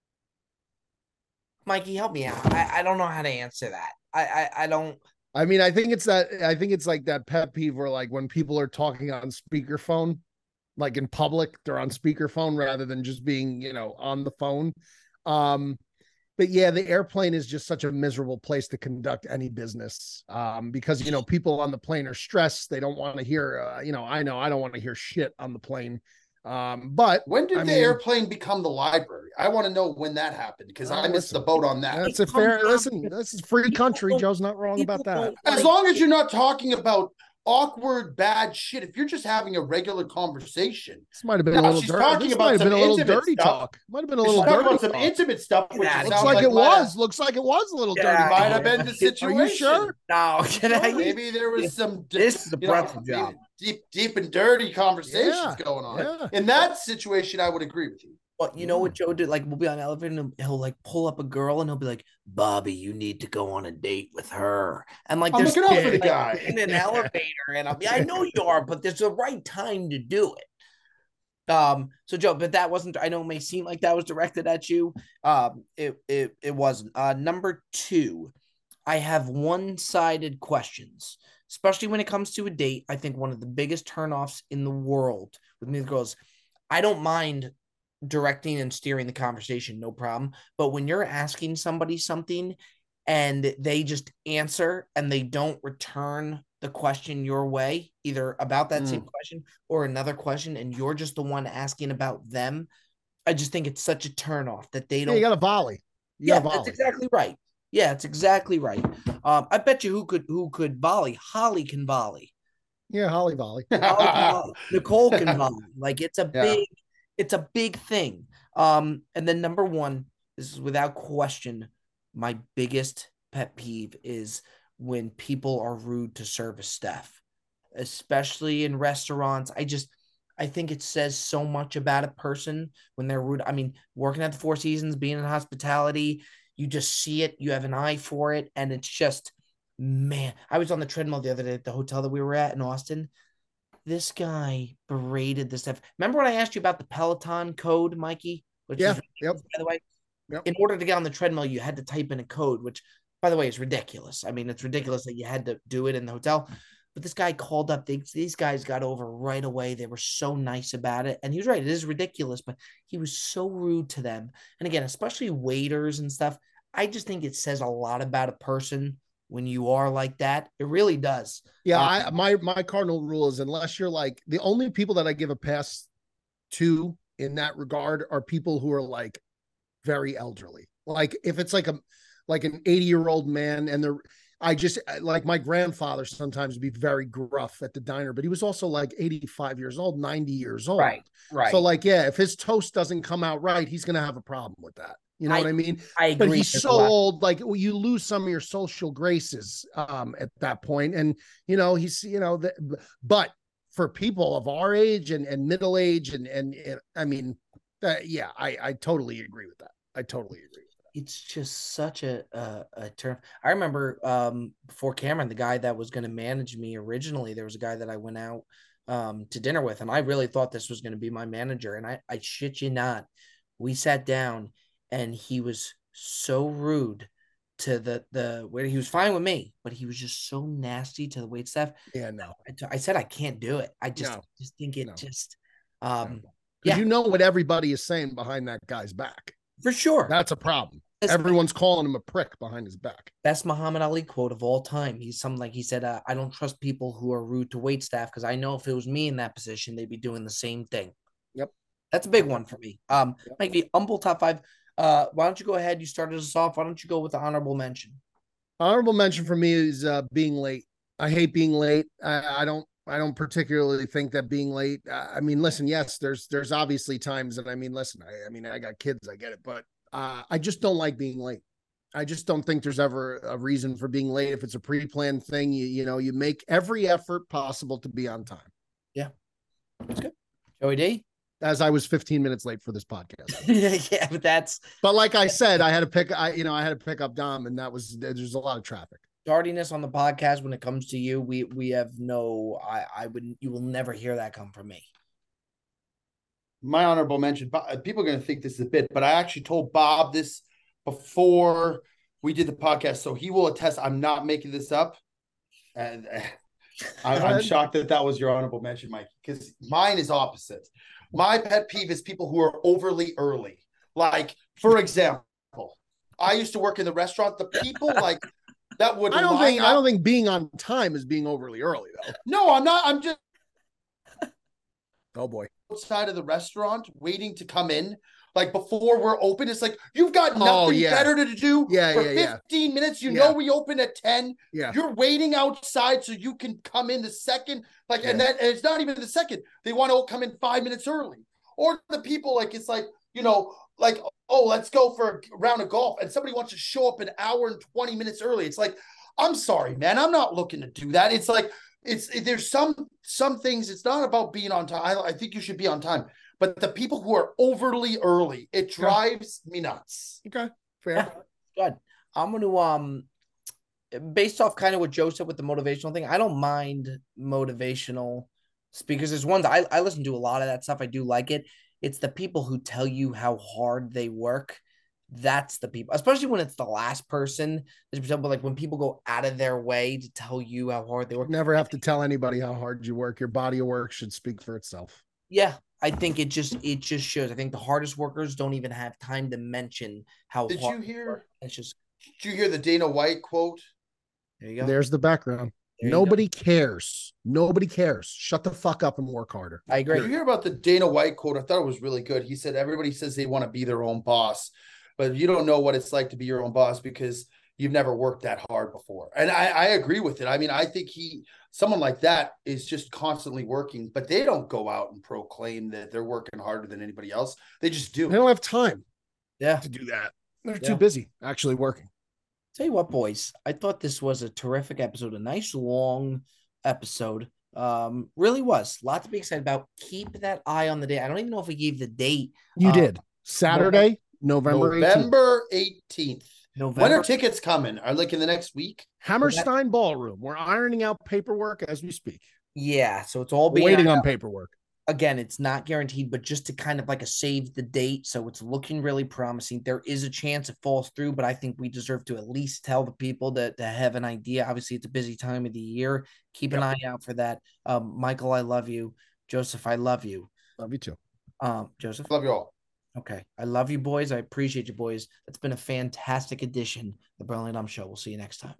Mikey, help me out. I, I don't know how to answer that. I, I, I don't. I mean, I think it's that, I think it's like that pet peeve where like when people are talking on speakerphone, like in public, they're on speakerphone rather than just being, you know, on the phone. Um, but yeah, the airplane is just such a miserable place to conduct any business. Um, because, you know, people on the plane are stressed. They don't want to hear, uh, you know, I know I don't want to hear shit on the plane. Um, but when did I the mean, airplane become the library? I want to know when that happened because oh, I missed listen, the boat on that. That's a fair, listen, this is free country. Joe's not wrong about that. As long as you're not talking about awkward, bad shit. If you're just having a regular conversation, this might have been now, a little she's dirty. talking This about might have some been a little intimate dirty stuff. talk. Might have been a She's little talking dirty about some talk. intimate stuff, which Yeah, it Looks sounds like, like it might was. have, Looks like it was a little Yeah, dirty. might talk. have been the Are situation. you sure? No, can I? Maybe there was some. This is a you know, pretzel job. deep, deep and dirty conversations Yeah, going on. yeah. In that situation, I would agree with you. Well, you know what Joe did? Like, we'll be on an elevator and he'll, he'll like pull up a girl and he'll be like, Bobby, you need to go on a date with her. And like, I'm there's looking out for the like, guy. in an elevator, and I'll be, I know you are, but there's a right time to do it. Um, so Joe, but that wasn't, I know it may seem like that was directed at you. Um, it it it wasn't. Uh, number two, I have one-sided questions, especially when it comes to a date. I think one of the biggest turnoffs in the world with me and girls, I don't mind directing and steering the conversation, no problem. But when you're asking somebody something and they just answer and they don't return the question your way, either about that mm. same question or another question, and you're just the one asking about them, I just think it's such a turnoff that they don't. Yeah, you got a volley. You yeah, got a volley. That's exactly right. Yeah, it's exactly right. Um, I bet you who could who could volley. Holly can volley. Yeah, Holly volley. Holly can volley. Nicole can volley. Like it's a Yeah. big. It's a big thing. Um, and then number one, this is without question, my biggest pet peeve is when people are rude to service staff, especially in restaurants. I just, I think it says so much about a person when they're rude. I mean, working at the Four Seasons, being in hospitality, you just see it, you have an eye for it. And it's just, man, I was on the treadmill the other day at the hotel that we were at in Austin. This guy berated this stuff. Remember when I asked you about the Peloton code, Mikey? Which yeah. is Yep. By the way, yep. In order to get on the treadmill, you had to type in a code, which, by the way, is ridiculous. I mean, it's ridiculous that you had to do it in the hotel. But this guy called up. They, these guys got over right away. They were so nice about it. And he was right. It is ridiculous, but he was so rude to them. And again, especially waiters and stuff. I just think it says a lot about a person when you are like that. It really does. Yeah, um, I my my cardinal rule is unless you're like, the only people that I give a pass to in that regard are people who are like very elderly. Like if it's like a like an eighty year old man and they're I just like my grandfather sometimes would be very gruff at the diner, but he was also like eighty-five years old, ninety years old. Right. Right. So like, yeah, if his toast doesn't come out right, he's going to have a problem with that. You know I, what I mean? I agree. But he's so old, like you lose some of your social graces um, at that point. And, you know, he's, you know, the, but for people of our age and, and middle age and, and, and I mean, Uh, yeah, I, I totally agree with that. I totally agree with that. It's just such a a, a term. I remember um, before Cameron, the guy that was going to manage me originally, there was a guy that I went out um, to dinner with, and I really thought this was going to be my manager. And I, I shit you not, we sat down, and he was so rude to the the where he was fine with me, but he was just so nasty to the wait staff. Yeah, no. I, t- I said I can't do it. I just No. just think it No. just um Because yeah, you know what everybody is saying behind that guy's back. for sure. That's a problem. That's Everyone's calling him a prick behind his back. best Muhammad Ali quote of all time. He's something like he said, uh, "I don't trust people who are rude to wait staff because I know if it was me in that position, they'd be doing the same thing." Yep. That's a big one for me. Um, Yep. Mike, the humble top five. Uh, why don't you go ahead? You started us off. Why don't you go with the honorable mention? Honorable mention for me is uh, being late. I hate being late. I, I don't. I don't particularly think that being late. I mean, listen. Yes, there's there's obviously times that I mean, listen. I, I mean, I got kids. I get it, but uh, I just don't like being late. I just don't think there's ever a reason for being late. If it's a pre-planned thing, you you know, you make every effort possible to be on time. Yeah, that's good. Joey D. As I was fifteen minutes late for this podcast. Yeah, but that's But like I said, I had to pick. I you know I had to pick up Dom, and that was there's a lot of traffic. tardiness on the podcast when it comes to you. We we have no. I I wouldn't. You will never hear that come from me. My honorable mention, people are going to think this is a bit, but I actually told Bob this before we did the podcast, so he will attest. I'm not making this up. And I, I'm shocked that that was your honorable mention, Mike, because mine is opposite. My pet peeve is people who are overly early. Like, for example, I used to work in the restaurant. The people like that would. I don't line think up. I don't think being on time is being overly early though. No, I'm not. I'm just Oh boy. outside of the restaurant waiting to come in. Like before we're open, it's like you've got nothing Oh, yeah. better to do Yeah, for yeah, yeah. fifteen minutes. You Yeah. know we open at ten. Yeah. You're waiting outside so you can come in the second. Like, and Yeah. then and it's not even the second. They want to come in five minutes early. Or the people like it's like, you know, like, oh, let's go for a round of golf. And somebody wants to show up an hour and twenty minutes early. It's like, I'm sorry, man. I'm not looking to do that. It's like it's there's some some things. It's not about being on time. I, I think you should be on time. But the people who are overly early, it drives me nuts. Okay. Fair. Yeah, good. I'm going to um, based off kind of what Joe said with the motivational thing. I don't mind motivational speakers. There's ones I I listen to a lot of that stuff. I do like it. It's the people who tell you how hard they work. That's the people, especially when it's the last person. For example, like when people go out of their way to tell you how hard they work. Never have to tell anybody how hard you work. Your body of work should speak for itself. Yeah, I think it just it just shows. I think the hardest workers don't even have time to mention how Did hard you they hear? work. It's just Did you hear the Dana White quote? there you go. There's the background. There you go. Nobody cares. Nobody cares. Shut the fuck up and work harder. I agree. Did you hear about the Dana White quote? I thought it was really good. He said, everybody says they want to be their own boss, but you don't know what it's like to be your own boss because you've never worked that hard before. And I, I agree with it. I mean, I think he, someone like that is just constantly working, but they don't go out and proclaim that they're working harder than anybody else. They just do. They don't have time Yeah. to do that. They're Yeah. too busy actually working. Tell you what, boys, I thought this was a terrific episode, a nice long episode. Um, really was. A lot to be excited about. Keep that eye on the day. I don't even know if we gave the date. You Um, did. Saturday, November eighteenth. November eighteenth. November. When are tickets coming? Are like in the next week? Hammerstein Ballroom. We're ironing out paperwork as we speak. Yeah, so it's all We're being waiting ironed on out. paperwork. Again, it's not guaranteed, but just to kind of like a save the date. So it's looking really promising. There is a chance it falls through, but I think we deserve to at least tell the people that to have an idea. Obviously, it's a busy time of the year. Keep an eye out for that. Um, Michael, I love you. Joseph, I love you. Love you too. Um, Joseph. Love you all. Okay. I love you, boys. I appreciate you, boys. It's been a fantastic edition of the Burnley Dumb Show. We'll see you next time.